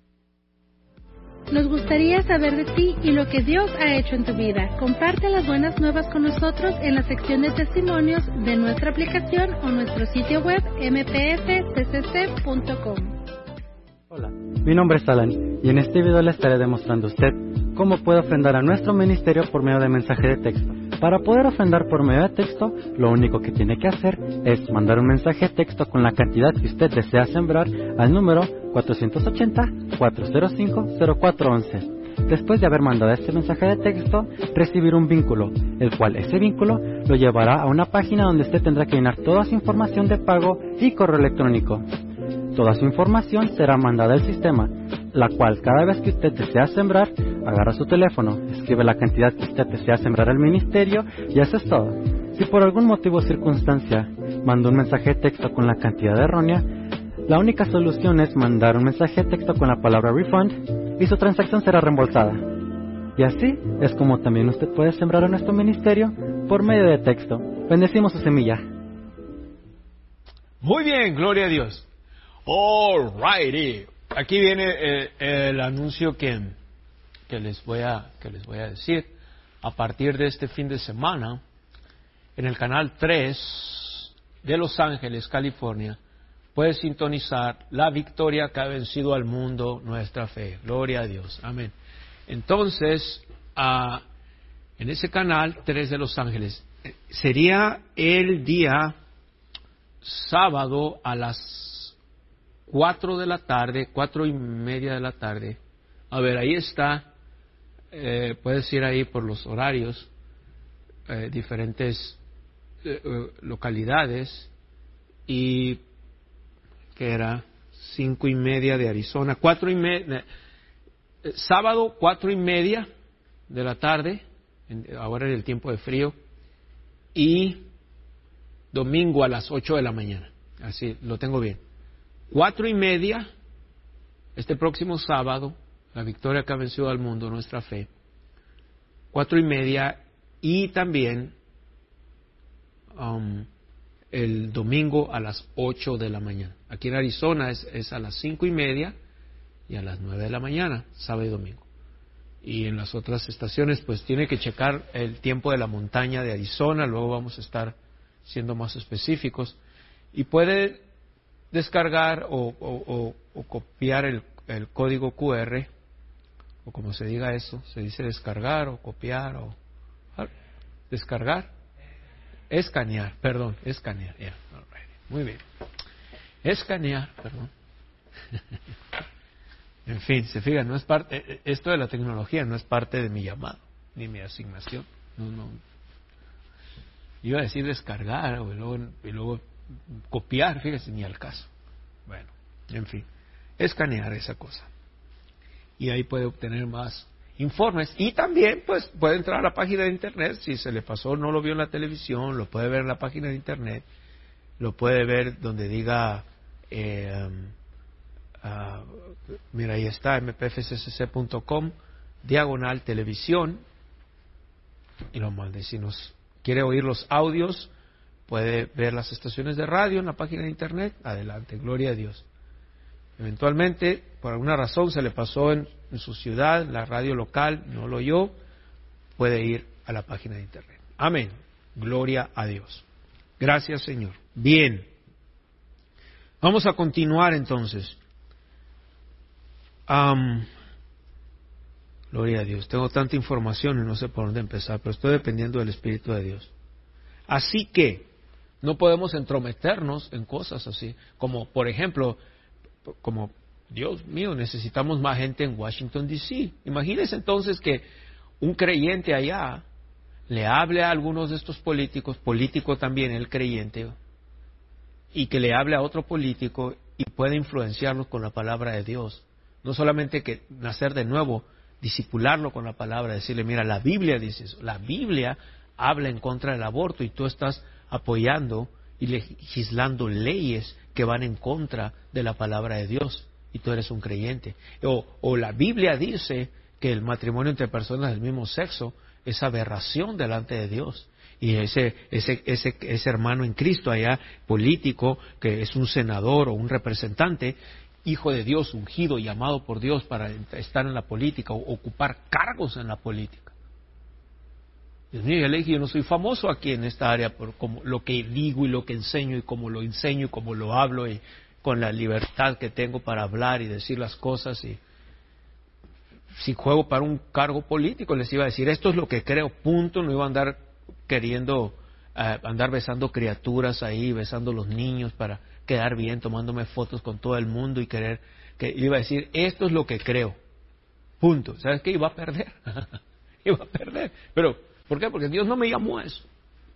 Nos gustaría saber de ti y lo que Dios ha hecho en tu vida. Comparte las buenas nuevas con nosotros en la sección de testimonios de nuestra aplicación o nuestro sitio web m p f c c c punto com. Hola, mi nombre es Alan y en este video le estaré demostrando a usted cómo puede ofrendar a nuestro ministerio por medio de mensaje de texto. Para poder ofrendar por medio de texto, lo único que tiene que hacer es mandar un mensaje de texto con la cantidad que usted desea sembrar al número cuatro ocho cero, cuatro cero cinco, cero cuatro uno uno. Después de haber mandado este mensaje de texto, recibir un vínculo, el cual ese vínculo lo llevará a una página donde usted tendrá que llenar toda su información de pago y correo electrónico. Toda su información será mandada al sistema, la cual cada vez que usted desea sembrar, agarra su teléfono, escribe la cantidad que usted desea sembrar al ministerio y eso es todo. Si por algún motivo o circunstancia mandó un mensaje de texto con la cantidad errónea, la única solución es mandar un mensaje de texto con la palabra refund y su transacción será reembolsada. Y así es como también usted puede sembrar a nuestro ministerio por medio de texto. Bendecimos su semilla. Muy bien, gloria a Dios. All righty. Aquí viene el, el anuncio que, que, les voy a, que les voy a decir. A partir de este fin de semana, en el canal tres de Los Ángeles, California, puedes sintonizar La Victoria que ha vencido al mundo, nuestra fe. Gloria a Dios. Amén. Entonces, uh, en ese canal tres de Los Ángeles, sería el día sábado a las cuatro de la tarde, cuatro y media de la tarde. A ver, ahí está, eh, puedes ir ahí por los horarios, eh, diferentes eh, eh, localidades, y que era cinco y media de Arizona, cuatro y media, eh, sábado cuatro y media de la tarde, en, ahora en el tiempo de frío, y domingo a las ocho de la mañana. Así, lo tengo bien. Cuatro y media, este próximo sábado, la victoria que ha vencido al mundo, nuestra fe. Cuatro y media y también um, el domingo a las ocho de la mañana. Aquí en Arizona es, es a las cinco y media y a las nueve de la mañana, sábado y domingo. Y en las otras estaciones, pues tiene que checar el tiempo de la montaña de Arizona, luego vamos a estar siendo más específicos. Y puede descargar o, o, o, o copiar el, el código cu erre, o como se diga eso, se dice descargar o copiar o ah, descargar, escanear, perdón, escanear, yeah, right. Muy bien, escanear, perdón. En fin, se fijan, no es parte, esto de la tecnología no es parte de mi llamado ni mi asignación. No, no. Iba a decir descargar o y luego, y luego copiar, fíjese, ni al caso. Bueno, en fin, escanear esa cosa. Y ahí puede obtener más informes. Y también, pues, puede entrar a la página de internet. Si se le pasó, no lo vio en la televisión, lo puede ver en la página de internet. Lo puede ver donde diga, eh, uh, mira, ahí está, eme pe efe ce ce ce punto com, diagonal televisión. Y lo mande. Si nos quiere oír los audios, puede ver las estaciones de radio en la página de internet. Adelante, gloria a Dios. Eventualmente, por alguna razón se le pasó en, en su ciudad, la radio local no lo oyó, puede ir a la página de internet. Amén. Gloria a Dios. Gracias, Señor. Bien. Vamos a continuar entonces. Um, gloria a Dios. Tengo tanta información y no sé por dónde empezar, pero estoy dependiendo del Espíritu de Dios. Así que no podemos entrometernos en cosas así, como por ejemplo, como, Dios mío, necesitamos más gente en Washington, D C Imagínense entonces que un creyente allá le hable a algunos de estos políticos, político también el creyente, y que le hable a otro político y pueda influenciarlos con la palabra de Dios. No solamente que nacer de nuevo, discipularlo con la palabra, decirle, mira, la Biblia dice eso, la Biblia habla en contra del aborto y tú estás apoyando y legislando leyes que van en contra de la palabra de Dios y tú eres un creyente. O, o la Biblia dice que el matrimonio entre personas del mismo sexo es aberración delante de Dios. Y ese, ese, ese, ese hermano en Cristo allá, político, que es un senador o un representante, hijo de Dios, ungido y llamado por Dios para estar en la política o ocupar cargos en la política. Dios mío, yo le dije, yo no soy famoso aquí en esta área por como lo que digo y lo que enseño y cómo lo enseño y cómo lo hablo y con la libertad que tengo para hablar y decir las cosas. Y si juego para un cargo político les iba a decir, esto es lo que creo, punto. No iba a andar queriendo uh, andar besando criaturas ahí, besando los niños para quedar bien, tomándome fotos con todo el mundo y querer, que iba a decir, esto es lo que creo, punto. ¿Sabes qué? Iba a perder, iba a perder, pero ¿por qué? Porque Dios no me llamó a eso.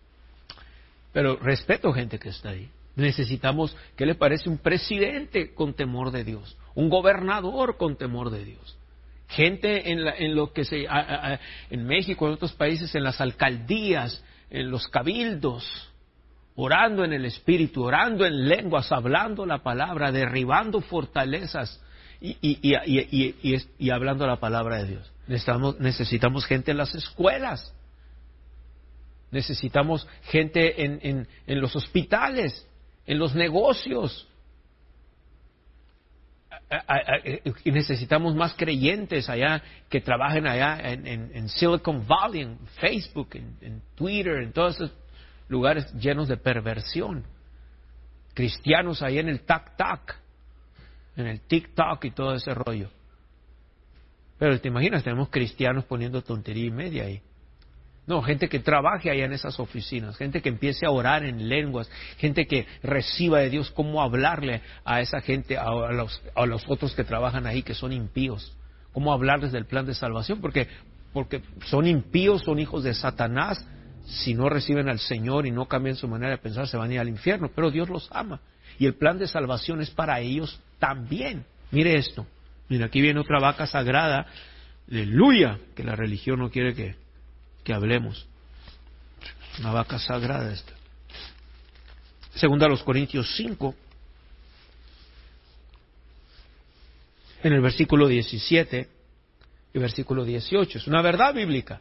Pero respeto gente que está ahí. Necesitamos, ¿qué le parece? Un presidente con temor de Dios, un gobernador con temor de Dios. Gente en, la, en lo que se, a, a, en México, en otros países, en las alcaldías, en los cabildos, orando en el Espíritu, orando en lenguas, hablando la palabra, derribando fortalezas y, y, y, y, y, y, y hablando la palabra de Dios. Necesitamos, necesitamos gente en las escuelas. Necesitamos gente en, en, en los hospitales, en los negocios. Y necesitamos más creyentes allá que trabajen allá en, en, en Silicon Valley, en Facebook, en, en Twitter, en todos esos lugares llenos de perversión. Cristianos allá en el tac-tac, en el TikTok y todo ese rollo. Pero te imaginas, tenemos cristianos poniendo tontería y media ahí. No, gente que trabaje allá en esas oficinas, gente que empiece a orar en lenguas, gente que reciba de Dios cómo hablarle a esa gente, a los, a los otros que trabajan ahí que son impíos, cómo hablarles del plan de salvación, porque, porque son impíos, son hijos de Satanás, si no reciben al Señor y no cambian su manera de pensar se van a ir al infierno, pero Dios los ama y el plan de salvación es para ellos también. Mire esto, mira, aquí viene otra vaca sagrada, aleluya, que la religión no quiere que que hablemos. Una vaca sagrada esta. segunda a los Corintios cinco, en el versículo diecisiete y versículo dieciocho. Es una verdad bíblica.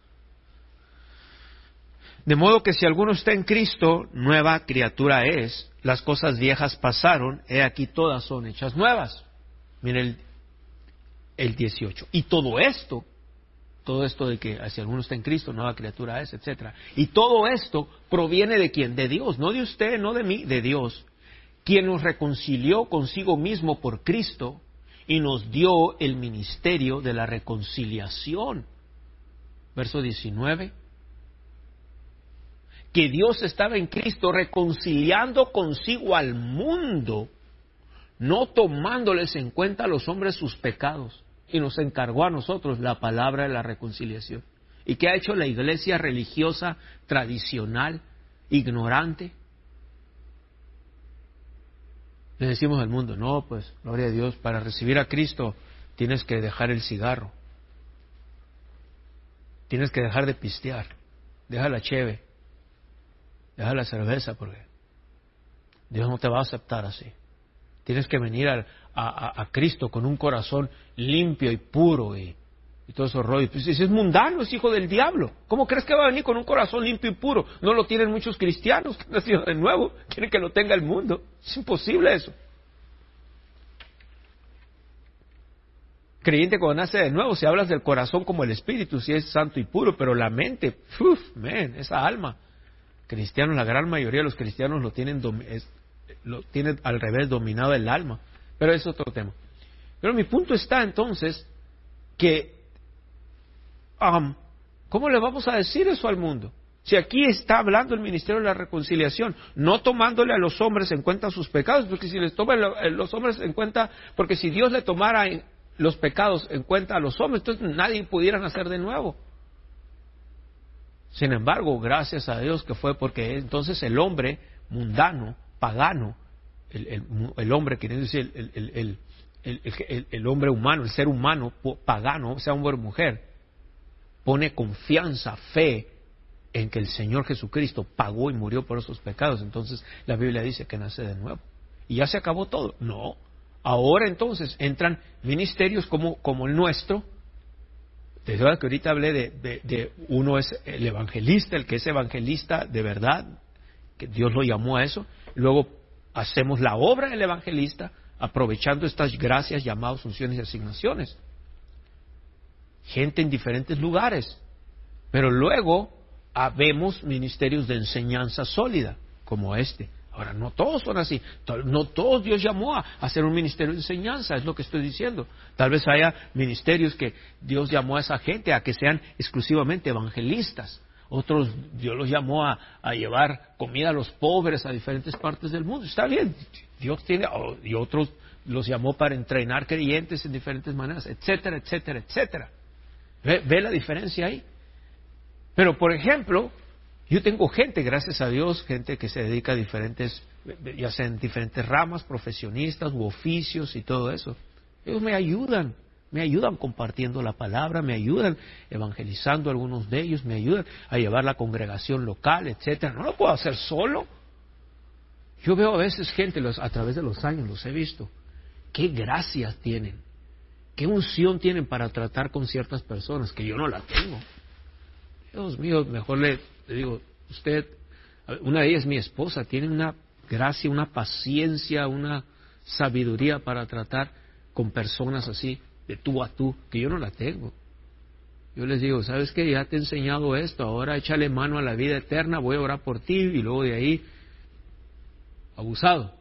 De modo que si alguno está en Cristo, nueva criatura es. Las cosas viejas pasaron, he aquí todas son hechas nuevas. Miren el, el dieciocho. Y todo esto, todo esto de que si alguno está en Cristo, nueva criatura es, etcétera. Y todo esto proviene de quién? De Dios, no de usted, no de mí, de Dios. Quien nos reconcilió consigo mismo por Cristo y nos dio el ministerio de la reconciliación. Verso diecinueve. Que Dios estaba en Cristo reconciliando consigo al mundo, no tomándoles en cuenta a los hombres sus pecados, y nos encargó a nosotros la palabra de la reconciliación. ¿Y qué ha hecho la iglesia religiosa tradicional, ignorante? Le decimos al mundo, no, pues, gloria a Dios, para recibir a Cristo tienes que dejar el cigarro, tienes que dejar de pistear, deja la cheve, deja la cerveza, porque Dios no te va a aceptar así. Tienes que venir a, a, a Cristo con un corazón limpio y puro y, y todo eso rollo. Pues ese es mundano, es hijo del diablo. ¿Cómo crees que va a venir con un corazón limpio y puro? No lo tienen muchos cristianos que han nacido de nuevo. Quieren que lo tenga el mundo. Es imposible eso. Creyente cuando nace de nuevo, si hablas del corazón como el espíritu, si es santo y puro, pero la mente, uf, man, esa alma. Cristianos, la gran mayoría de los cristianos lo tienen, es, lo tienen al revés, dominado el alma. Pero es otro tema. Pero mi punto está entonces que, um, ¿cómo le vamos a decir eso al mundo? Si aquí está hablando el ministerio de la reconciliación, no tomándole a los hombres en cuenta sus pecados, porque si les toman los hombres en cuenta, porque si Dios le tomara los pecados en cuenta a los hombres, entonces nadie pudiera nacer de nuevo. Sin embargo, gracias a Dios que fue porque entonces el hombre mundano, pagano, el, el, el hombre, quiere decir el, el, el, el, el, el hombre humano, el ser humano pagano, sea hombre o mujer, pone confianza, fe en que el Señor Jesucristo pagó y murió por esos pecados. Entonces la Biblia dice que nace de nuevo. ¿Y ya se acabó todo? No. Ahora entonces entran ministerios como, como el nuestro. Desde que ahorita hablé de, de, de uno es el evangelista, el que es evangelista de verdad, que Dios lo llamó a eso. Luego hacemos la obra del evangelista aprovechando estas gracias, llamados, funciones y asignaciones. Gente en diferentes lugares. Pero luego habemos ministerios de enseñanza sólida, como este. Ahora, no todos son así. No todos Dios llamó a hacer un ministerio de enseñanza, es lo que estoy diciendo. Tal vez haya ministerios que Dios llamó a esa gente a que sean exclusivamente evangelistas. Otros Dios los llamó a, a llevar comida a los pobres a diferentes partes del mundo. Está bien, Dios tiene, y otros los llamó para entrenar creyentes en diferentes maneras, etcétera, etcétera, etcétera. ¿Ve, ve la diferencia ahí? Pero, por ejemplo, yo tengo gente, gracias a Dios, gente que se dedica a diferentes, ya sea en diferentes ramas, profesionistas u oficios y todo eso. Ellos me ayudan, me ayudan compartiendo la palabra, me ayudan evangelizando a algunos de ellos, me ayudan a llevar la congregación local, etcétera. No lo puedo hacer solo. Yo veo a veces gente, los, a través de los años los he visto, qué gracias tienen, qué unción tienen para tratar con ciertas personas que yo no la tengo. Dios mío, mejor le, le digo, usted, una de ellas es mi esposa, tiene una gracia, una paciencia, una sabiduría para tratar con personas así, de tú a tú, que yo no la tengo. Yo les digo, ¿sabes qué? Ya te he enseñado esto, ahora échale mano a la vida eterna, voy a orar por ti, y luego de ahí, abusado.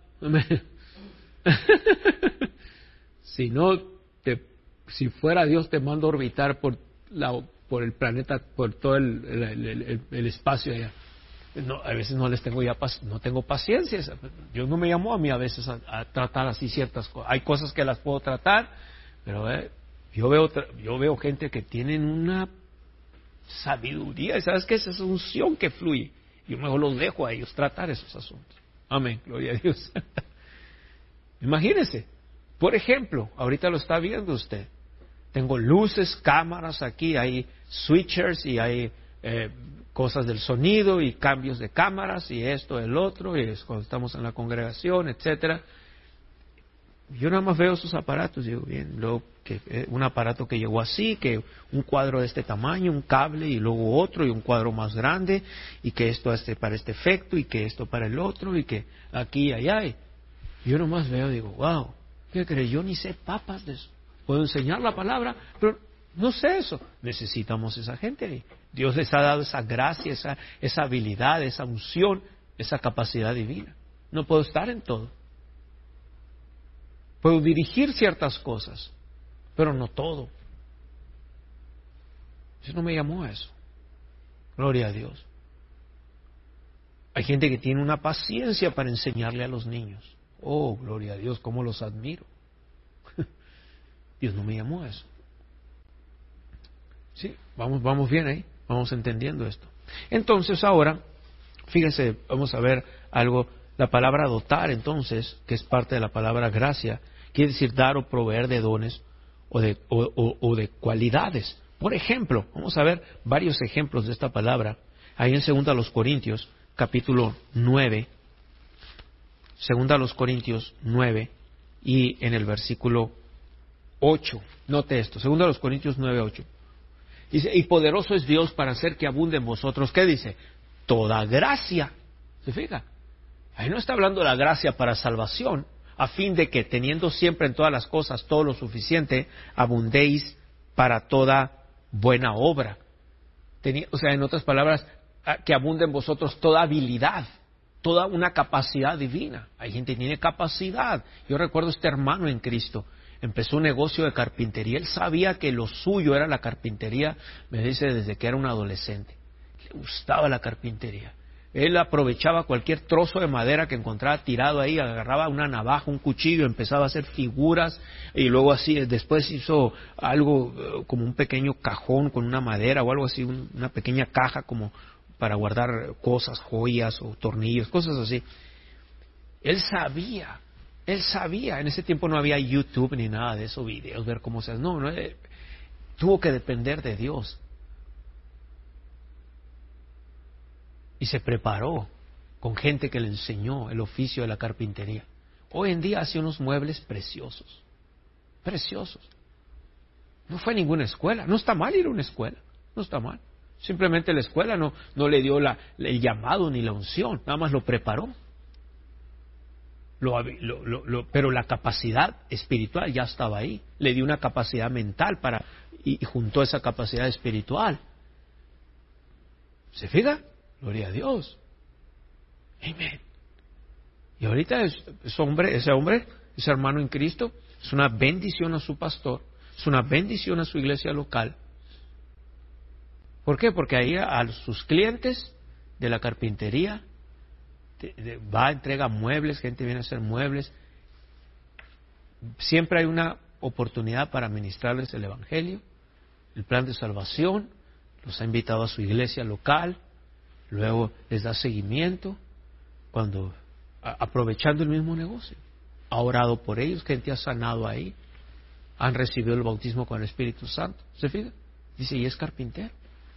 Si no, te, si fuera Dios te mando a orbitar por la por el planeta, por todo el, el, el, el espacio allá. No, a veces no les tengo ya, no tengo paciencia. Dios no me llamó a mí a veces a, a tratar así ciertas cosas. Hay cosas que las puedo tratar, pero eh, yo veo yo veo gente que tienen una sabiduría, ¿sabes qué? Esa es unción que fluye. Yo mejor los dejo a ellos tratar esos asuntos. Amén, gloria a Dios. Imagínese, por ejemplo, ahorita lo está viendo usted. Tengo luces, cámaras aquí, hay switchers y hay eh, cosas del sonido y cambios de cámaras y esto, el otro, y es cuando estamos en la congregación, etcétera. Yo nada más veo esos aparatos, digo, bien, luego que eh, un aparato que llegó así, que un cuadro de este tamaño, un cable y luego otro y un cuadro más grande y que esto este para este efecto y que esto para el otro y que aquí y allá. Y yo nada más veo, digo, wow, ¿qué crees? Yo ni sé papas de eso. Puedo enseñar la palabra, pero no sé eso. Necesitamos esa gente ahí. Dios les ha dado esa gracia, esa, esa habilidad, esa unción, esa capacidad divina. No puedo estar en todo. Puedo dirigir ciertas cosas, pero no todo. Dios no me llamó a eso. Gloria a Dios. Hay gente que tiene una paciencia para enseñarle a los niños. Oh, gloria a Dios, cómo los admiro. Dios no me llamó a eso. Sí, vamos, vamos bien ahí, vamos entendiendo esto. Entonces ahora, fíjense, vamos a ver algo. La palabra dotar, entonces, que es parte de la palabra gracia, quiere decir dar o proveer de dones o de, o, o, o de cualidades. Por ejemplo, vamos a ver varios ejemplos de esta palabra. Ahí en Segunda a los Corintios, capítulo nueve, Segunda a los Corintios nueve, y en el versículo ocho. Note esto, Segunda a los Corintios nueve, ocho. Dice, y poderoso es Dios para hacer que abunde en vosotros. ¿Qué dice? Toda gracia. ¿Se fija? Ahí no está hablando de la gracia para salvación, a fin de que teniendo siempre en todas las cosas todo lo suficiente, abundéis para toda buena obra. Tenía, o sea, en otras palabras, que abunde en vosotros toda habilidad, toda una capacidad divina. Hay gente que tiene capacidad. Yo recuerdo este hermano en Cristo, empezó un negocio de carpintería. Él sabía que lo suyo era la carpintería, me dice, desde que era un adolescente. Le gustaba la carpintería. Él aprovechaba cualquier trozo de madera que encontraba tirado ahí, agarraba una navaja, un cuchillo, empezaba a hacer figuras y luego así, después hizo algo como un pequeño cajón con una madera o algo así, un, una pequeña caja como para guardar cosas, joyas o tornillos, cosas así. Él sabía, él sabía, en ese tiempo no había YouTube ni nada de eso, videos, ver cómo se hace, no, no, eh, tuvo que depender de Dios. Y se preparó con gente que le enseñó el oficio de la carpintería. Hoy en día hace unos muebles preciosos, preciosos. No fue a ninguna escuela, no está mal ir a una escuela, no está mal. Simplemente la escuela no, no le dio la, el llamado ni la unción, nada más lo preparó. Lo, lo, lo, lo, pero la capacidad espiritual ya estaba ahí. Le dio una capacidad mental para y, y juntó esa capacidad espiritual. ¿Se fija? Gloria a Dios. Amén. Y ahorita es, es hombre, ese hombre, ese hermano en Cristo, es una bendición a su pastor, es una bendición a su iglesia local. ¿Por qué? Porque ahí a, a sus clientes de la carpintería de, de, va, entrega muebles, gente viene a hacer muebles. Siempre hay una oportunidad para ministrarles el Evangelio, el plan de salvación, los ha invitado a su iglesia local. Luego les da seguimiento, cuando a, aprovechando el mismo negocio. Ha orado por ellos, gente ha sanado ahí, han recibido el bautismo con el Espíritu Santo. ¿Se fija? Dice, y es carpintero.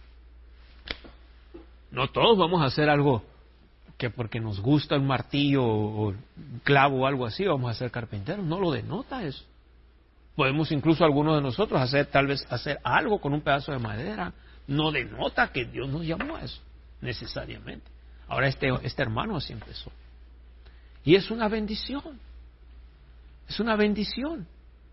No todos vamos a hacer algo que porque nos gusta un martillo o un clavo o algo así, vamos a ser carpinteros. No lo denota eso. Podemos incluso algunos de nosotros hacer, tal vez hacer algo con un pedazo de madera. No denota que Dios nos llamó a eso necesariamente. Ahora este, este hermano así empezó. Y es una bendición. Es una bendición.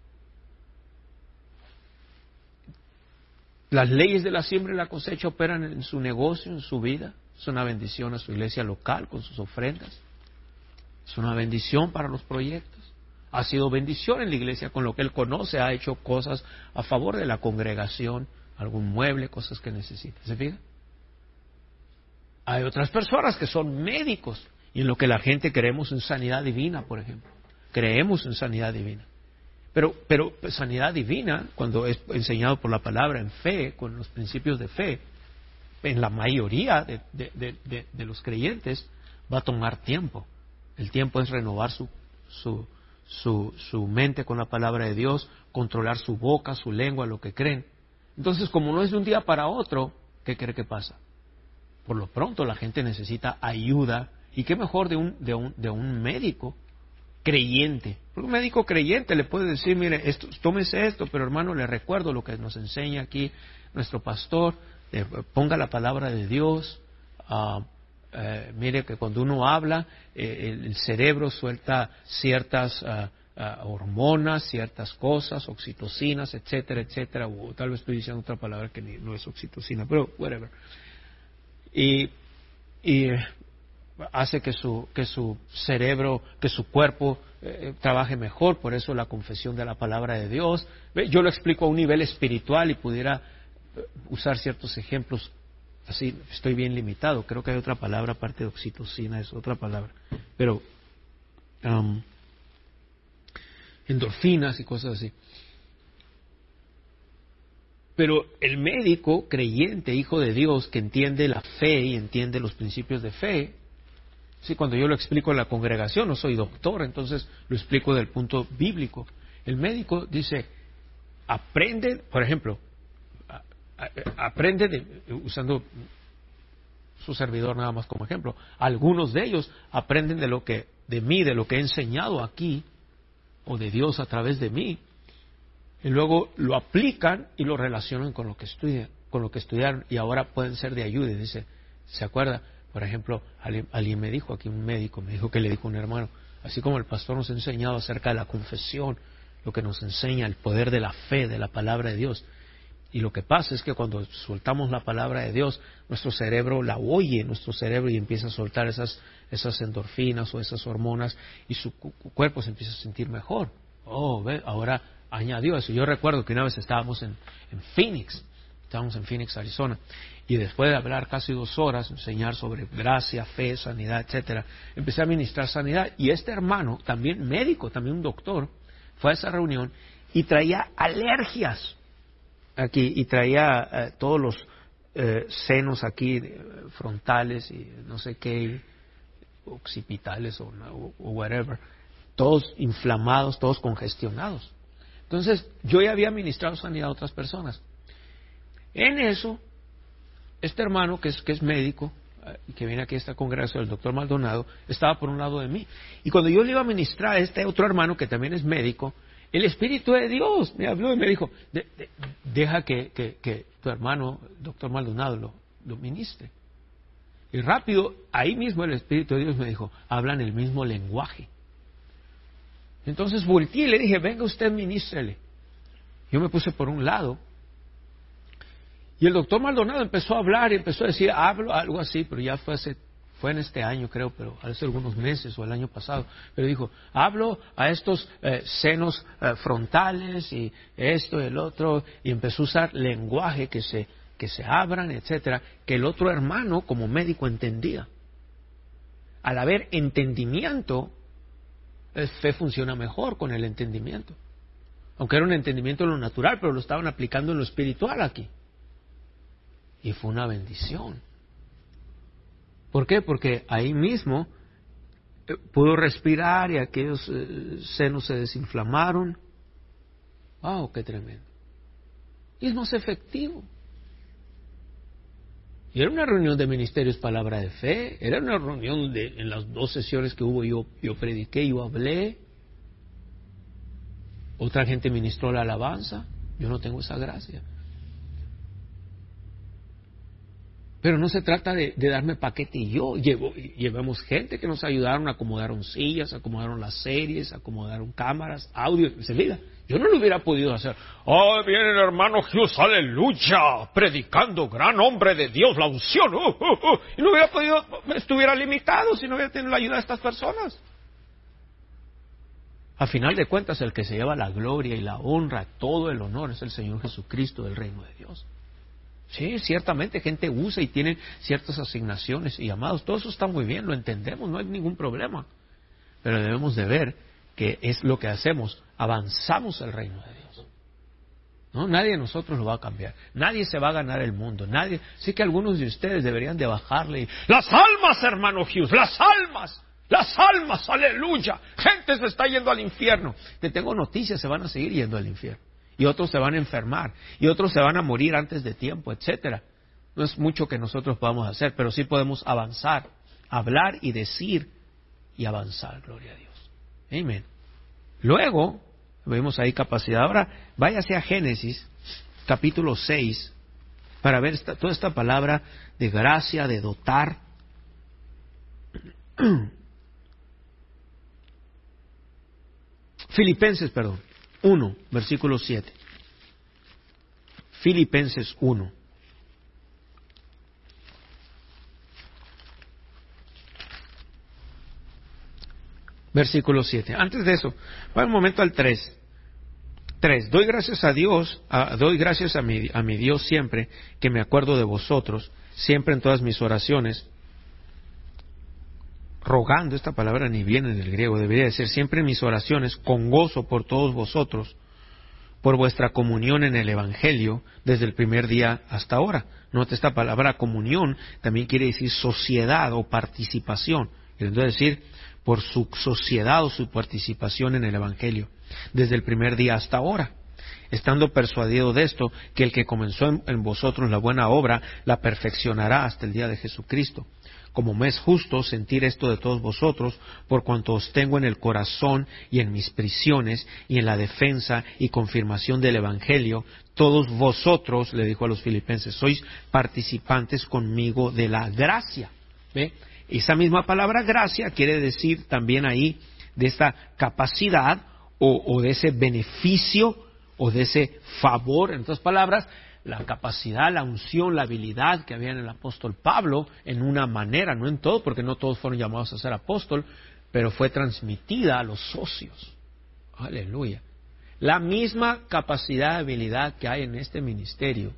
Las leyes de la siembra y la cosecha operan en su negocio, en su vida. Es una bendición a su iglesia local con sus ofrendas. Es una bendición para los proyectos. Ha sido bendición en la iglesia con lo que él conoce. Ha hecho cosas a favor de la congregación, algún mueble, cosas que necesita. ¿Se fija? Hay otras personas que son médicos y en lo que la gente creemos en sanidad divina, por ejemplo. Creemos en sanidad divina. Pero, pero sanidad divina, cuando es enseñado por la palabra en fe, con los principios de fe, en la mayoría de, de, de, de, de los creyentes, va a tomar tiempo. El tiempo es renovar su, su, su, su mente con la palabra de Dios, controlar su boca, su lengua, lo que creen. Entonces, como no es de un día para otro, ¿qué cree que pasa? por lo pronto la gente necesita ayuda. ¿Y qué mejor de un, de un, de un médico creyente? Porque un médico creyente le puede decir, mire, esto, tómese esto, pero hermano, le recuerdo lo que nos enseña aquí nuestro pastor, eh, ponga la palabra de Dios. Uh, eh, mire que cuando uno habla, eh, el, el cerebro suelta ciertas uh, uh, hormonas, ciertas cosas, oxitocinas, etcétera, etcétera, o tal vez estoy diciendo otra palabra que ni, no es oxitocina, pero whatever. Y, y hace que su, que su cerebro, que su cuerpo eh, trabaje mejor, por eso la confesión de la palabra de Dios. Yo lo explico a un nivel espiritual y pudiera usar ciertos ejemplos, así estoy bien limitado, creo que hay otra palabra aparte de oxitocina, es otra palabra, pero um, endorfinas y cosas así. Pero el médico creyente, hijo de Dios, que entiende la fe y entiende los principios de fe, sí, cuando yo lo explico en la congregación, no soy doctor, entonces lo explico del punto bíblico. El médico dice, aprende, por ejemplo, a, a, aprende, de, usando su servidor nada más como ejemplo, algunos de ellos aprenden de lo que, de mí, de lo que he enseñado aquí, o de Dios a través de mí, y luego lo aplican y lo relacionan con lo que estudian, con lo que estudiaron, y ahora pueden ser de ayuda. Y dice, ¿se acuerda? Por ejemplo, alguien, alguien me dijo aquí, un médico me dijo que le dijo a un hermano, así como el pastor nos ha enseñado acerca de la confesión, lo que nos enseña el poder de la fe, de la palabra de Dios. Y lo que pasa es que cuando soltamos la palabra de Dios, nuestro cerebro la oye, nuestro cerebro, y empieza a soltar esas, esas endorfinas o esas hormonas, y su cu- cuerpo se empieza a sentir mejor. Oh, ve, ahora añadió eso. Yo recuerdo que una vez estábamos en, en Phoenix, estábamos en Phoenix, Arizona, y después de hablar casi dos horas, enseñar sobre gracia, fe, sanidad, etcétera, empecé a ministrar sanidad, y este hermano, también médico, también un doctor, fue a esa reunión y traía alergias aquí, y traía eh, todos los eh, senos aquí, eh, frontales y no sé qué, occipitales o, o, o whatever, todos inflamados, todos congestionados. Entonces, yo ya había ministrado sanidad a otras personas. En eso, este hermano, que es, que es médico, eh, que viene aquí a esta congregación, el doctor Maldonado, estaba por un lado de mí. Y cuando yo le iba a ministrar a este otro hermano, que también es médico, el Espíritu de Dios me habló y me dijo, de, de, deja que, que, que tu hermano, el doctor Maldonado, lo, lo ministre. Y rápido, ahí mismo el Espíritu de Dios me dijo, hablan el mismo lenguaje. Entonces volteé y le dije, venga usted, ministrele. Yo me puse por un lado. Y el doctor Maldonado empezó a hablar y empezó a decir, hablo algo así, pero ya fue hace, fue en este año creo, pero hace algunos meses o el año pasado. Pero dijo, hablo a estos eh, senos eh, frontales y esto y el otro, y empezó a usar lenguaje que se, que se abran, etcétera, que el otro hermano como médico entendía. Al haber entendimiento, la fe funciona mejor con el entendimiento. Aunque era un entendimiento en lo natural, pero lo estaban aplicando en lo espiritual aquí. Y fue una bendición. ¿Por qué? Porque ahí mismo eh, pudo respirar y aquellos eh, senos se desinflamaron. ¡Wow! ¡Qué tremendo! Y es más efectivo. Y era una reunión de ministerios palabra de fe, era una reunión de, en las dos sesiones que hubo yo, yo prediqué, yo hablé, otra gente ministró la alabanza, yo no tengo esa gracia. Pero no se trata de, de darme paquete y yo, Llevo, llevamos gente que nos ayudaron, acomodaron sillas, acomodaron las series, acomodaron cámaras, audio, se mira. Yo no lo hubiera podido hacer. ¡Oh, viene el hermano Hughes, aleluya! Predicando, gran hombre de Dios, la unción. Uh, uh, uh. Y no hubiera podido, estuviera limitado si no hubiera tenido la ayuda de estas personas. A final de cuentas, el que se lleva la gloria y la honra, todo el honor, es el Señor Jesucristo del reino de Dios. Sí, ciertamente gente usa y tiene ciertas asignaciones y llamados. Todo eso está muy bien, lo entendemos, no hay ningún problema. Pero debemos de ver que es lo que hacemos, avanzamos el reino de Dios. ¿No? Nadie de nosotros lo va a cambiar. Nadie se va a ganar el mundo. Nadie. Sí que algunos de ustedes deberían de bajarle. Las almas, hermano Hughes, las almas. Las almas, aleluya. Gente se está yendo al infierno. Te tengo noticias, se van a seguir yendo al infierno. Y otros se van a enfermar. Y otros se van a morir antes de tiempo, etcétera. no es mucho que nosotros podamos hacer, pero sí podemos avanzar, hablar y decir y avanzar, gloria a Dios. Amén. Luego, vemos ahí capacidad. Ahora, váyase a Génesis, capítulo seis, para ver esta, toda esta palabra de gracia, de dotar. Filipenses, perdón, uno, versículo siete. Filipenses uno. Versículo siete. Antes de eso, va un momento al tres. tres. Doy gracias a Dios, a, doy gracias a mi, a mi Dios siempre que me acuerdo de vosotros, siempre en todas mis oraciones, rogando, esta palabra ni viene del griego, debería decir siempre en mis oraciones, con gozo por todos vosotros, por vuestra comunión en el Evangelio, desde el primer día hasta ahora. Note, esta palabra comunión también quiere decir sociedad o participación, quiere decir por su sociedad o su participación en el Evangelio, desde el primer día hasta ahora, estando persuadido de esto, que el que comenzó en, en vosotros la buena obra, la perfeccionará hasta el día de Jesucristo. Como me es justo sentir esto de todos vosotros, por cuanto os tengo en el corazón y en mis prisiones y en la defensa y confirmación del Evangelio, todos vosotros, le dijo a los filipenses, sois participantes conmigo de la gracia. ¿Ve? Esa misma palabra gracia quiere decir también ahí de esta capacidad o, o de ese beneficio o de ese favor. En otras palabras, la capacidad, la unción, la habilidad que había en el apóstol Pablo en una manera, no en todo, porque no todos fueron llamados a ser apóstol, pero fue transmitida a los socios. Aleluya. La misma capacidad, habilidad que hay en este ministerio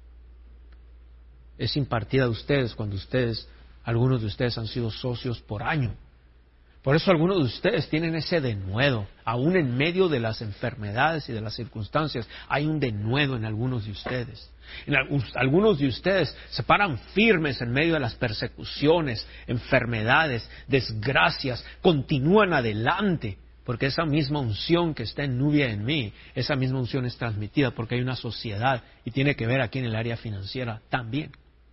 es impartida a ustedes cuando ustedes, algunos de ustedes han sido socios por año. Por eso algunos de ustedes tienen ese denuedo, aún en medio de las enfermedades y de las circunstancias, hay un denuedo en algunos de ustedes. En algunos, algunos de ustedes se paran firmes en medio de las persecuciones, enfermedades, desgracias, continúan adelante, porque esa misma unción que está en Nubia en mí, esa misma unción es transmitida porque hay una sociedad y tiene que ver aquí en el área financiera también.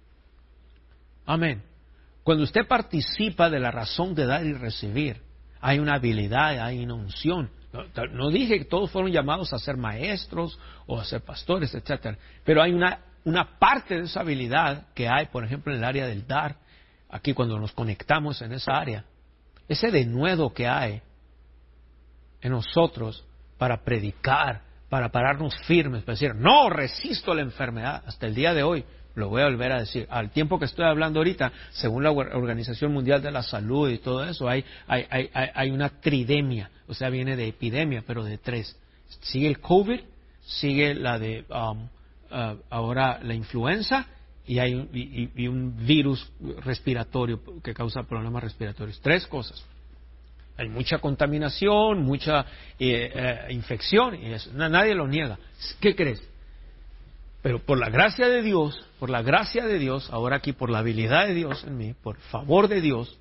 Amén. Cuando usted participa de la razón de dar y recibir, hay una habilidad, hay una unción. No, no dije que todos fueron llamados a ser maestros o a ser pastores, etcétera, pero hay una, una parte de esa habilidad que hay, por ejemplo, en el área del dar, aquí cuando nos conectamos en esa área, ese denuedo que hay en nosotros para predicar, para pararnos firmes, para decir, no, resisto la enfermedad, hasta el día de hoy. Lo voy a volver a decir. Al tiempo que estoy hablando ahorita, según la Organización Mundial de la Salud y todo eso, hay, hay, hay, hay una tridemia. O sea, viene de epidemia, pero de tres. Sigue el COVID, sigue la de um, uh, ahora la influenza y hay un, y, y un virus respiratorio que causa problemas respiratorios. Tres cosas. Hay mucha contaminación, mucha eh, eh, infección, y eso, nadie lo niega. ¿Qué crees? Pero por la gracia de Dios, por la gracia de Dios, ahora aquí por la habilidad de Dios en mí, por favor de Dios,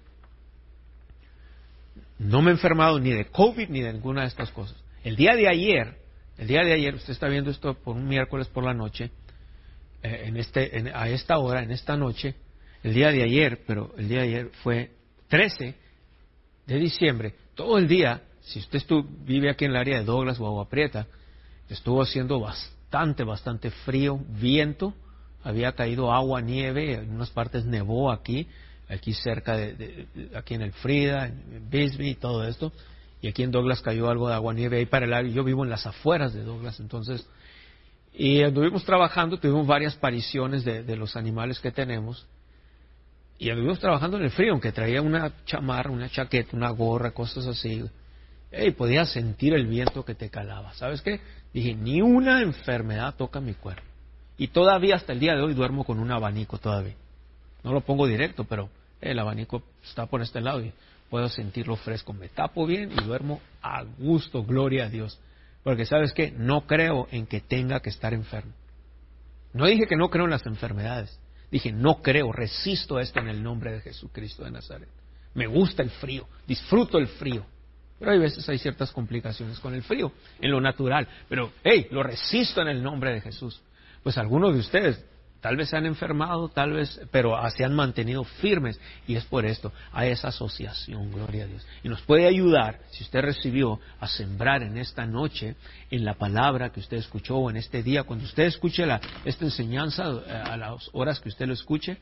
no me he enfermado ni de COVID ni de ninguna de estas cosas. El día de ayer, el día de ayer, usted está viendo esto por un miércoles por la noche, eh, en este, en, a esta hora, en esta noche, el día de ayer, pero el día de ayer fue trece de diciembre, todo el día, si usted estuvo, vive aquí en el área de Douglas o Agua Prieta, estuvo haciendo bastante. Bastante, bastante frío, viento, había caído agua, nieve, en unas partes nevó aquí, aquí cerca de, de, de aquí en el Frida, en Bisbee y todo esto, y aquí en Douglas cayó algo de agua, nieve ahí para el área. Yo vivo en las afueras de Douglas, entonces, y anduvimos trabajando, tuvimos varias apariciones de, de los animales que tenemos, y anduvimos trabajando en el frío, aunque traía una chamarra, una chaqueta, una gorra, cosas así. Hey, podía sentir el viento que te calaba. ¿Sabes qué? Dije, ni una enfermedad toca mi cuerpo. Y todavía hasta el día de hoy duermo con un abanico todavía. No lo pongo directo, pero el abanico está por este lado y puedo sentirlo fresco. Me tapo bien y duermo a gusto, gloria a Dios. Porque ¿sabes qué? No creo en que tenga que estar enfermo. No dije que no creo en las enfermedades. Dije, no creo, resisto esto en el nombre de Jesucristo de Nazaret. Me gusta el frío, disfruto el frío. Pero hay veces hay ciertas complicaciones con el frío, en lo natural. Pero, hey, lo resisto en el nombre de Jesús. Pues algunos de ustedes tal vez se han enfermado, tal vez, pero se han mantenido firmes, y es por esto, hay esa asociación, gloria a Dios. Y nos puede ayudar, si usted recibió, a sembrar en esta noche, en la palabra que usted escuchó, o en este día, cuando usted escuche la, esta enseñanza, a las horas que usted lo escuche,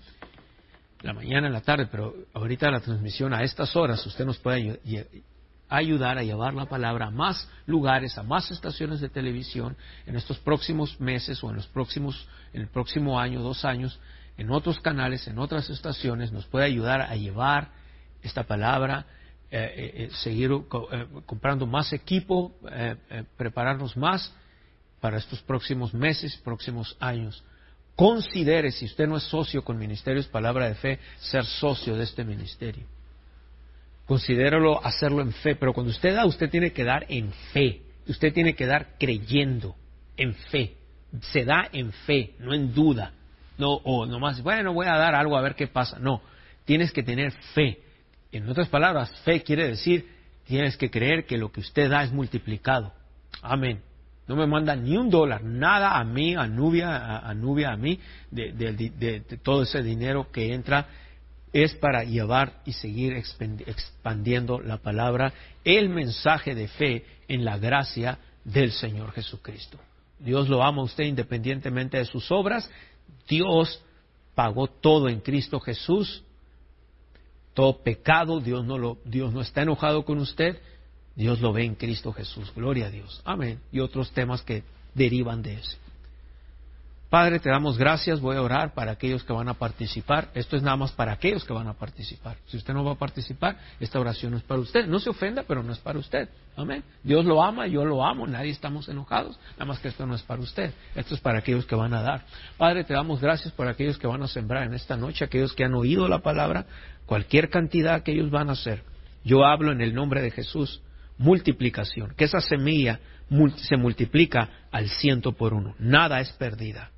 la mañana, en la tarde, pero ahorita la transmisión a estas horas, usted nos puede ayudar a llevar la palabra a más lugares, a más estaciones de televisión en estos próximos meses o en los próximos, en el próximo año, dos años, en otros canales, en otras estaciones. Nos puede ayudar a llevar esta palabra, eh, eh, seguir eh, comprando más equipo, eh, eh, prepararnos más para estos próximos meses, próximos años. Considere, si usted no es socio con Ministerios Palabra de Fe, ser socio de este ministerio. Considéralo hacerlo en fe, pero cuando usted da, usted tiene que dar en fe. Usted tiene que dar creyendo, en fe. Se da en fe, no en duda. No, o nomás, bueno, voy a dar algo a ver qué pasa. No, tienes que tener fe. En otras palabras, fe quiere decir, tienes que creer que lo que usted da es multiplicado. Amén. No me manda ni un dólar, nada a mí, a Nubia, a, a Nubia, a mí, de, de, de, de, de todo ese dinero que entra, es para llevar y seguir expandiendo la palabra, el mensaje de fe en la gracia del Señor Jesucristo. Dios lo ama a usted independientemente de sus obras. Dios pagó todo en Cristo Jesús, todo pecado. Dios no lo, Dios no está enojado con usted. Dios lo ve en Cristo Jesús. Gloria a Dios. Amén. Y otros temas que derivan de eso. Padre, te damos gracias. Voy a orar para aquellos que van a participar. Esto es nada más para aquellos que van a participar. Si usted no va a participar, esta oración no es para usted. No se ofenda, pero no es para usted. Amén. Dios lo ama, yo lo amo. Nadie estamos enojados. Nada más que esto no es para usted. Esto es para aquellos que van a dar. Padre, te damos gracias por aquellos que van a sembrar en esta noche, aquellos que han oído la palabra, cualquier cantidad que ellos van a hacer. Yo hablo en el nombre de Jesús. Multiplicación, que esa semilla se multiplica al ciento por uno, nada es perdida.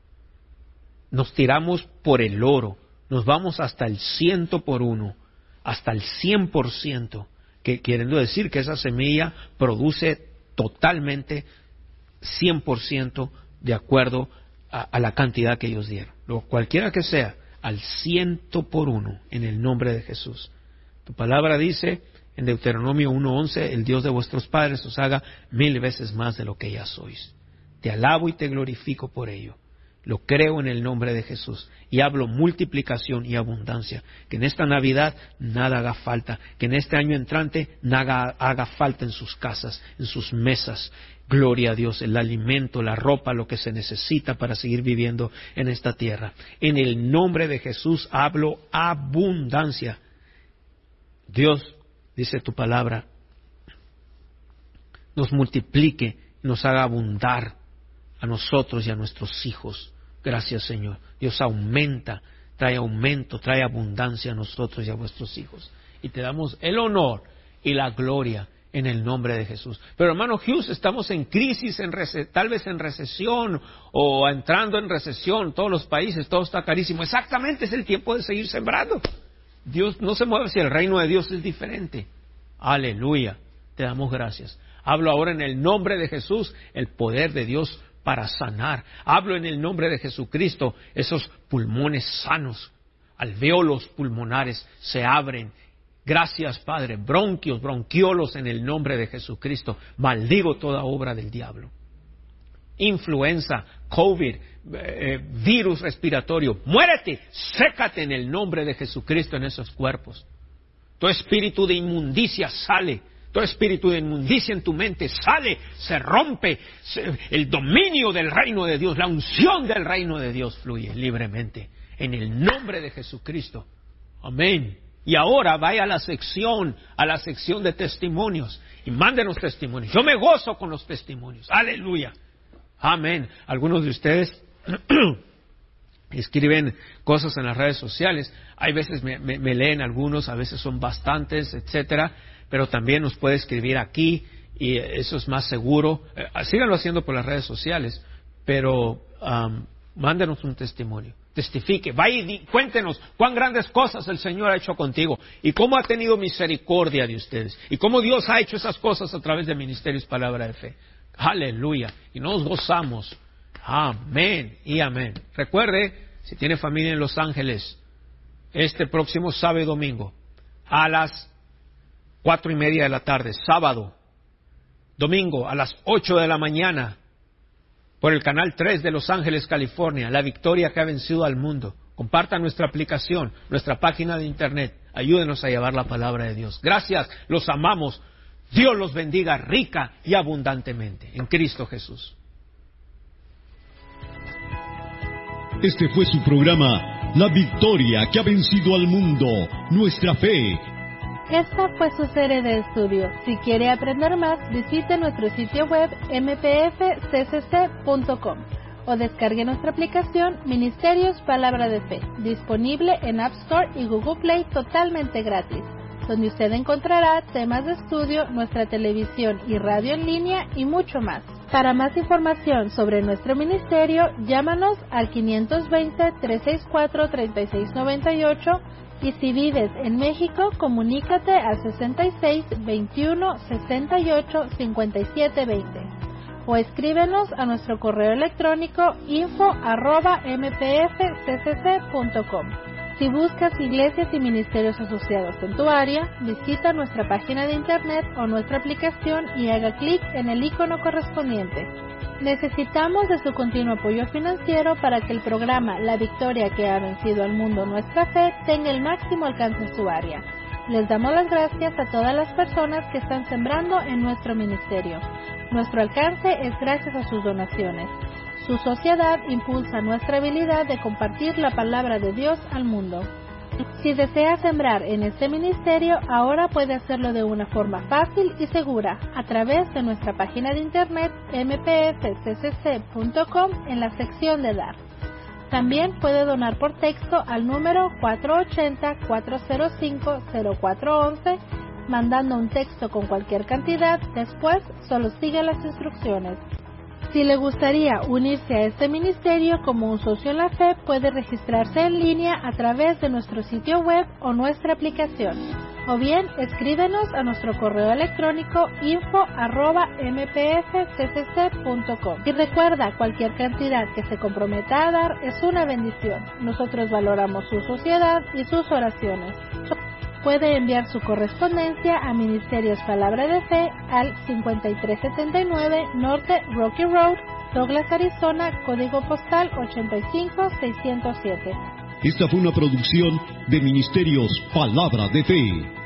Nos tiramos por el oro, nos vamos hasta el ciento por uno, hasta el cien por ciento, que queriendo decir que esa semilla produce totalmente cien por ciento de acuerdo a, a la cantidad que ellos dieron. Lo cualquiera que sea, al ciento por uno, en el nombre de Jesús. Tu palabra dice en Deuteronomio uno once, el Dios de vuestros padres os haga mil veces más de lo que ya sois. Te alabo y te glorifico por ello. Lo creo en el nombre de Jesús y hablo multiplicación y abundancia. Que en esta Navidad nada haga falta. Que en este año entrante nada haga falta en sus casas, en sus mesas. Gloria a Dios, el alimento, la ropa, lo que se necesita para seguir viviendo en esta tierra. En el nombre de Jesús hablo abundancia. Dios, dice tu palabra, nos multiplique, nos haga abundar a nosotros y a nuestros hijos. Gracias, Señor. Dios aumenta, trae aumento, trae abundancia a nosotros y a vuestros hijos. Y te damos el honor y la gloria en el nombre de Jesús. Pero hermano Hughes, estamos en crisis, en rece- tal vez en recesión o entrando en recesión, todos los países, todo está carísimo. Exactamente, es el tiempo de seguir sembrando. Dios no se mueve si el reino de Dios es diferente. Aleluya, te damos gracias. Hablo ahora en el nombre de Jesús, el poder de Dios para sanar. Hablo en el nombre de Jesucristo, esos pulmones sanos, alvéolos pulmonares se abren. Gracias, Padre. Bronquios, bronquiolos en el nombre de Jesucristo. Maldigo toda obra del diablo. Influenza, COVID, eh, virus respiratorio, muérete, sécate en el nombre de Jesucristo en esos cuerpos. Tu espíritu de inmundicia sale, tu espíritu de inmundicia en tu mente sale, se rompe, se, el dominio del reino de Dios, la unción del reino de Dios fluye libremente en el nombre de Jesucristo. Amén. Y ahora vaya a la sección, a la sección de testimonios y mándenos testimonios. Yo me gozo con los testimonios. Aleluya. Amén. Algunos de ustedes escriben cosas en las redes sociales. Hay veces me, me, me leen algunos, a veces son bastantes, etcétera. Pero también nos puede escribir aquí y eso es más seguro. Eh, síganlo haciendo por las redes sociales, pero um, mándenos un testimonio. Testifique, vaya y di, cuéntenos cuán grandes cosas el Señor ha hecho contigo y cómo ha tenido misericordia de ustedes y cómo Dios ha hecho esas cosas a través de Ministerios Palabra de Fe. Aleluya. Y nos gozamos Amén y amén. Recuerde, si tiene familia en Los Ángeles, este próximo sábado y domingo, a las cuatro y media de la tarde, sábado, domingo, a las ocho de la mañana, por el canal tres de Los Ángeles, California, la victoria que ha vencido al mundo. Compartan nuestra aplicación, nuestra página de internet. Ayúdenos a llevar la palabra de Dios. Gracias, los amamos. Dios los bendiga rica y abundantemente en Cristo Jesús. Este fue su programa, La Victoria que ha vencido al mundo, nuestra fe. Esta fue su serie de estudio. Si quiere aprender más, visite nuestro sitio web m p f c c c punto com o descargue nuestra aplicación Ministerios Palabra de Fe, disponible en App Store y Google Play totalmente gratis, donde usted encontrará temas de estudio, nuestra televisión y radio en línea y mucho más. Para más información sobre nuestro ministerio, llámanos al quinientos veinte, trescientos sesenta y cuatro, treinta y seis noventa y ocho y si vives en México, comunícate al sesenta y seis, veintiuno, sesenta y ocho, cincuenta y siete veinte o escríbenos a nuestro correo electrónico info arroba m p f c c c punto com. Si buscas iglesias y ministerios asociados en tu área, visita nuestra página de internet o nuestra aplicación y haga clic en el icono correspondiente. Necesitamos de su continuo apoyo financiero para que el programa La Victoria que ha vencido al mundo, nuestra fe, tenga el máximo alcance en su área. Les damos las gracias a todas las personas que están sembrando en nuestro ministerio. Nuestro alcance es gracias a sus donaciones. Su sociedad impulsa nuestra habilidad de compartir la palabra de Dios al mundo. Si desea sembrar en este ministerio, ahora puede hacerlo de una forma fácil y segura a través de nuestra página de internet m p f c c c punto com en la sección de Dar. También puede donar por texto al número cuatro ocho cero, cuatro cero cinco, cero cuatro uno uno, mandando un texto con cualquier cantidad. Después, solo siga las instrucciones. Si le gustaría unirse a este ministerio como un socio en la fe, puede registrarse en línea a través de nuestro sitio web o nuestra aplicación. O bien, escríbenos a nuestro correo electrónico info arroba m p f c c c punto com. Y recuerda, cualquier cantidad que se comprometa a dar es una bendición. Nosotros valoramos su sociedad y sus oraciones. Puede enviar su correspondencia a Ministerios Palabra de Fe al cincuenta y tres setenta y nueve Norte Rocky Road, Douglas, Arizona, código postal ochenta y cinco seiscientos siete. Esta fue una producción de Ministerios Palabra de Fe.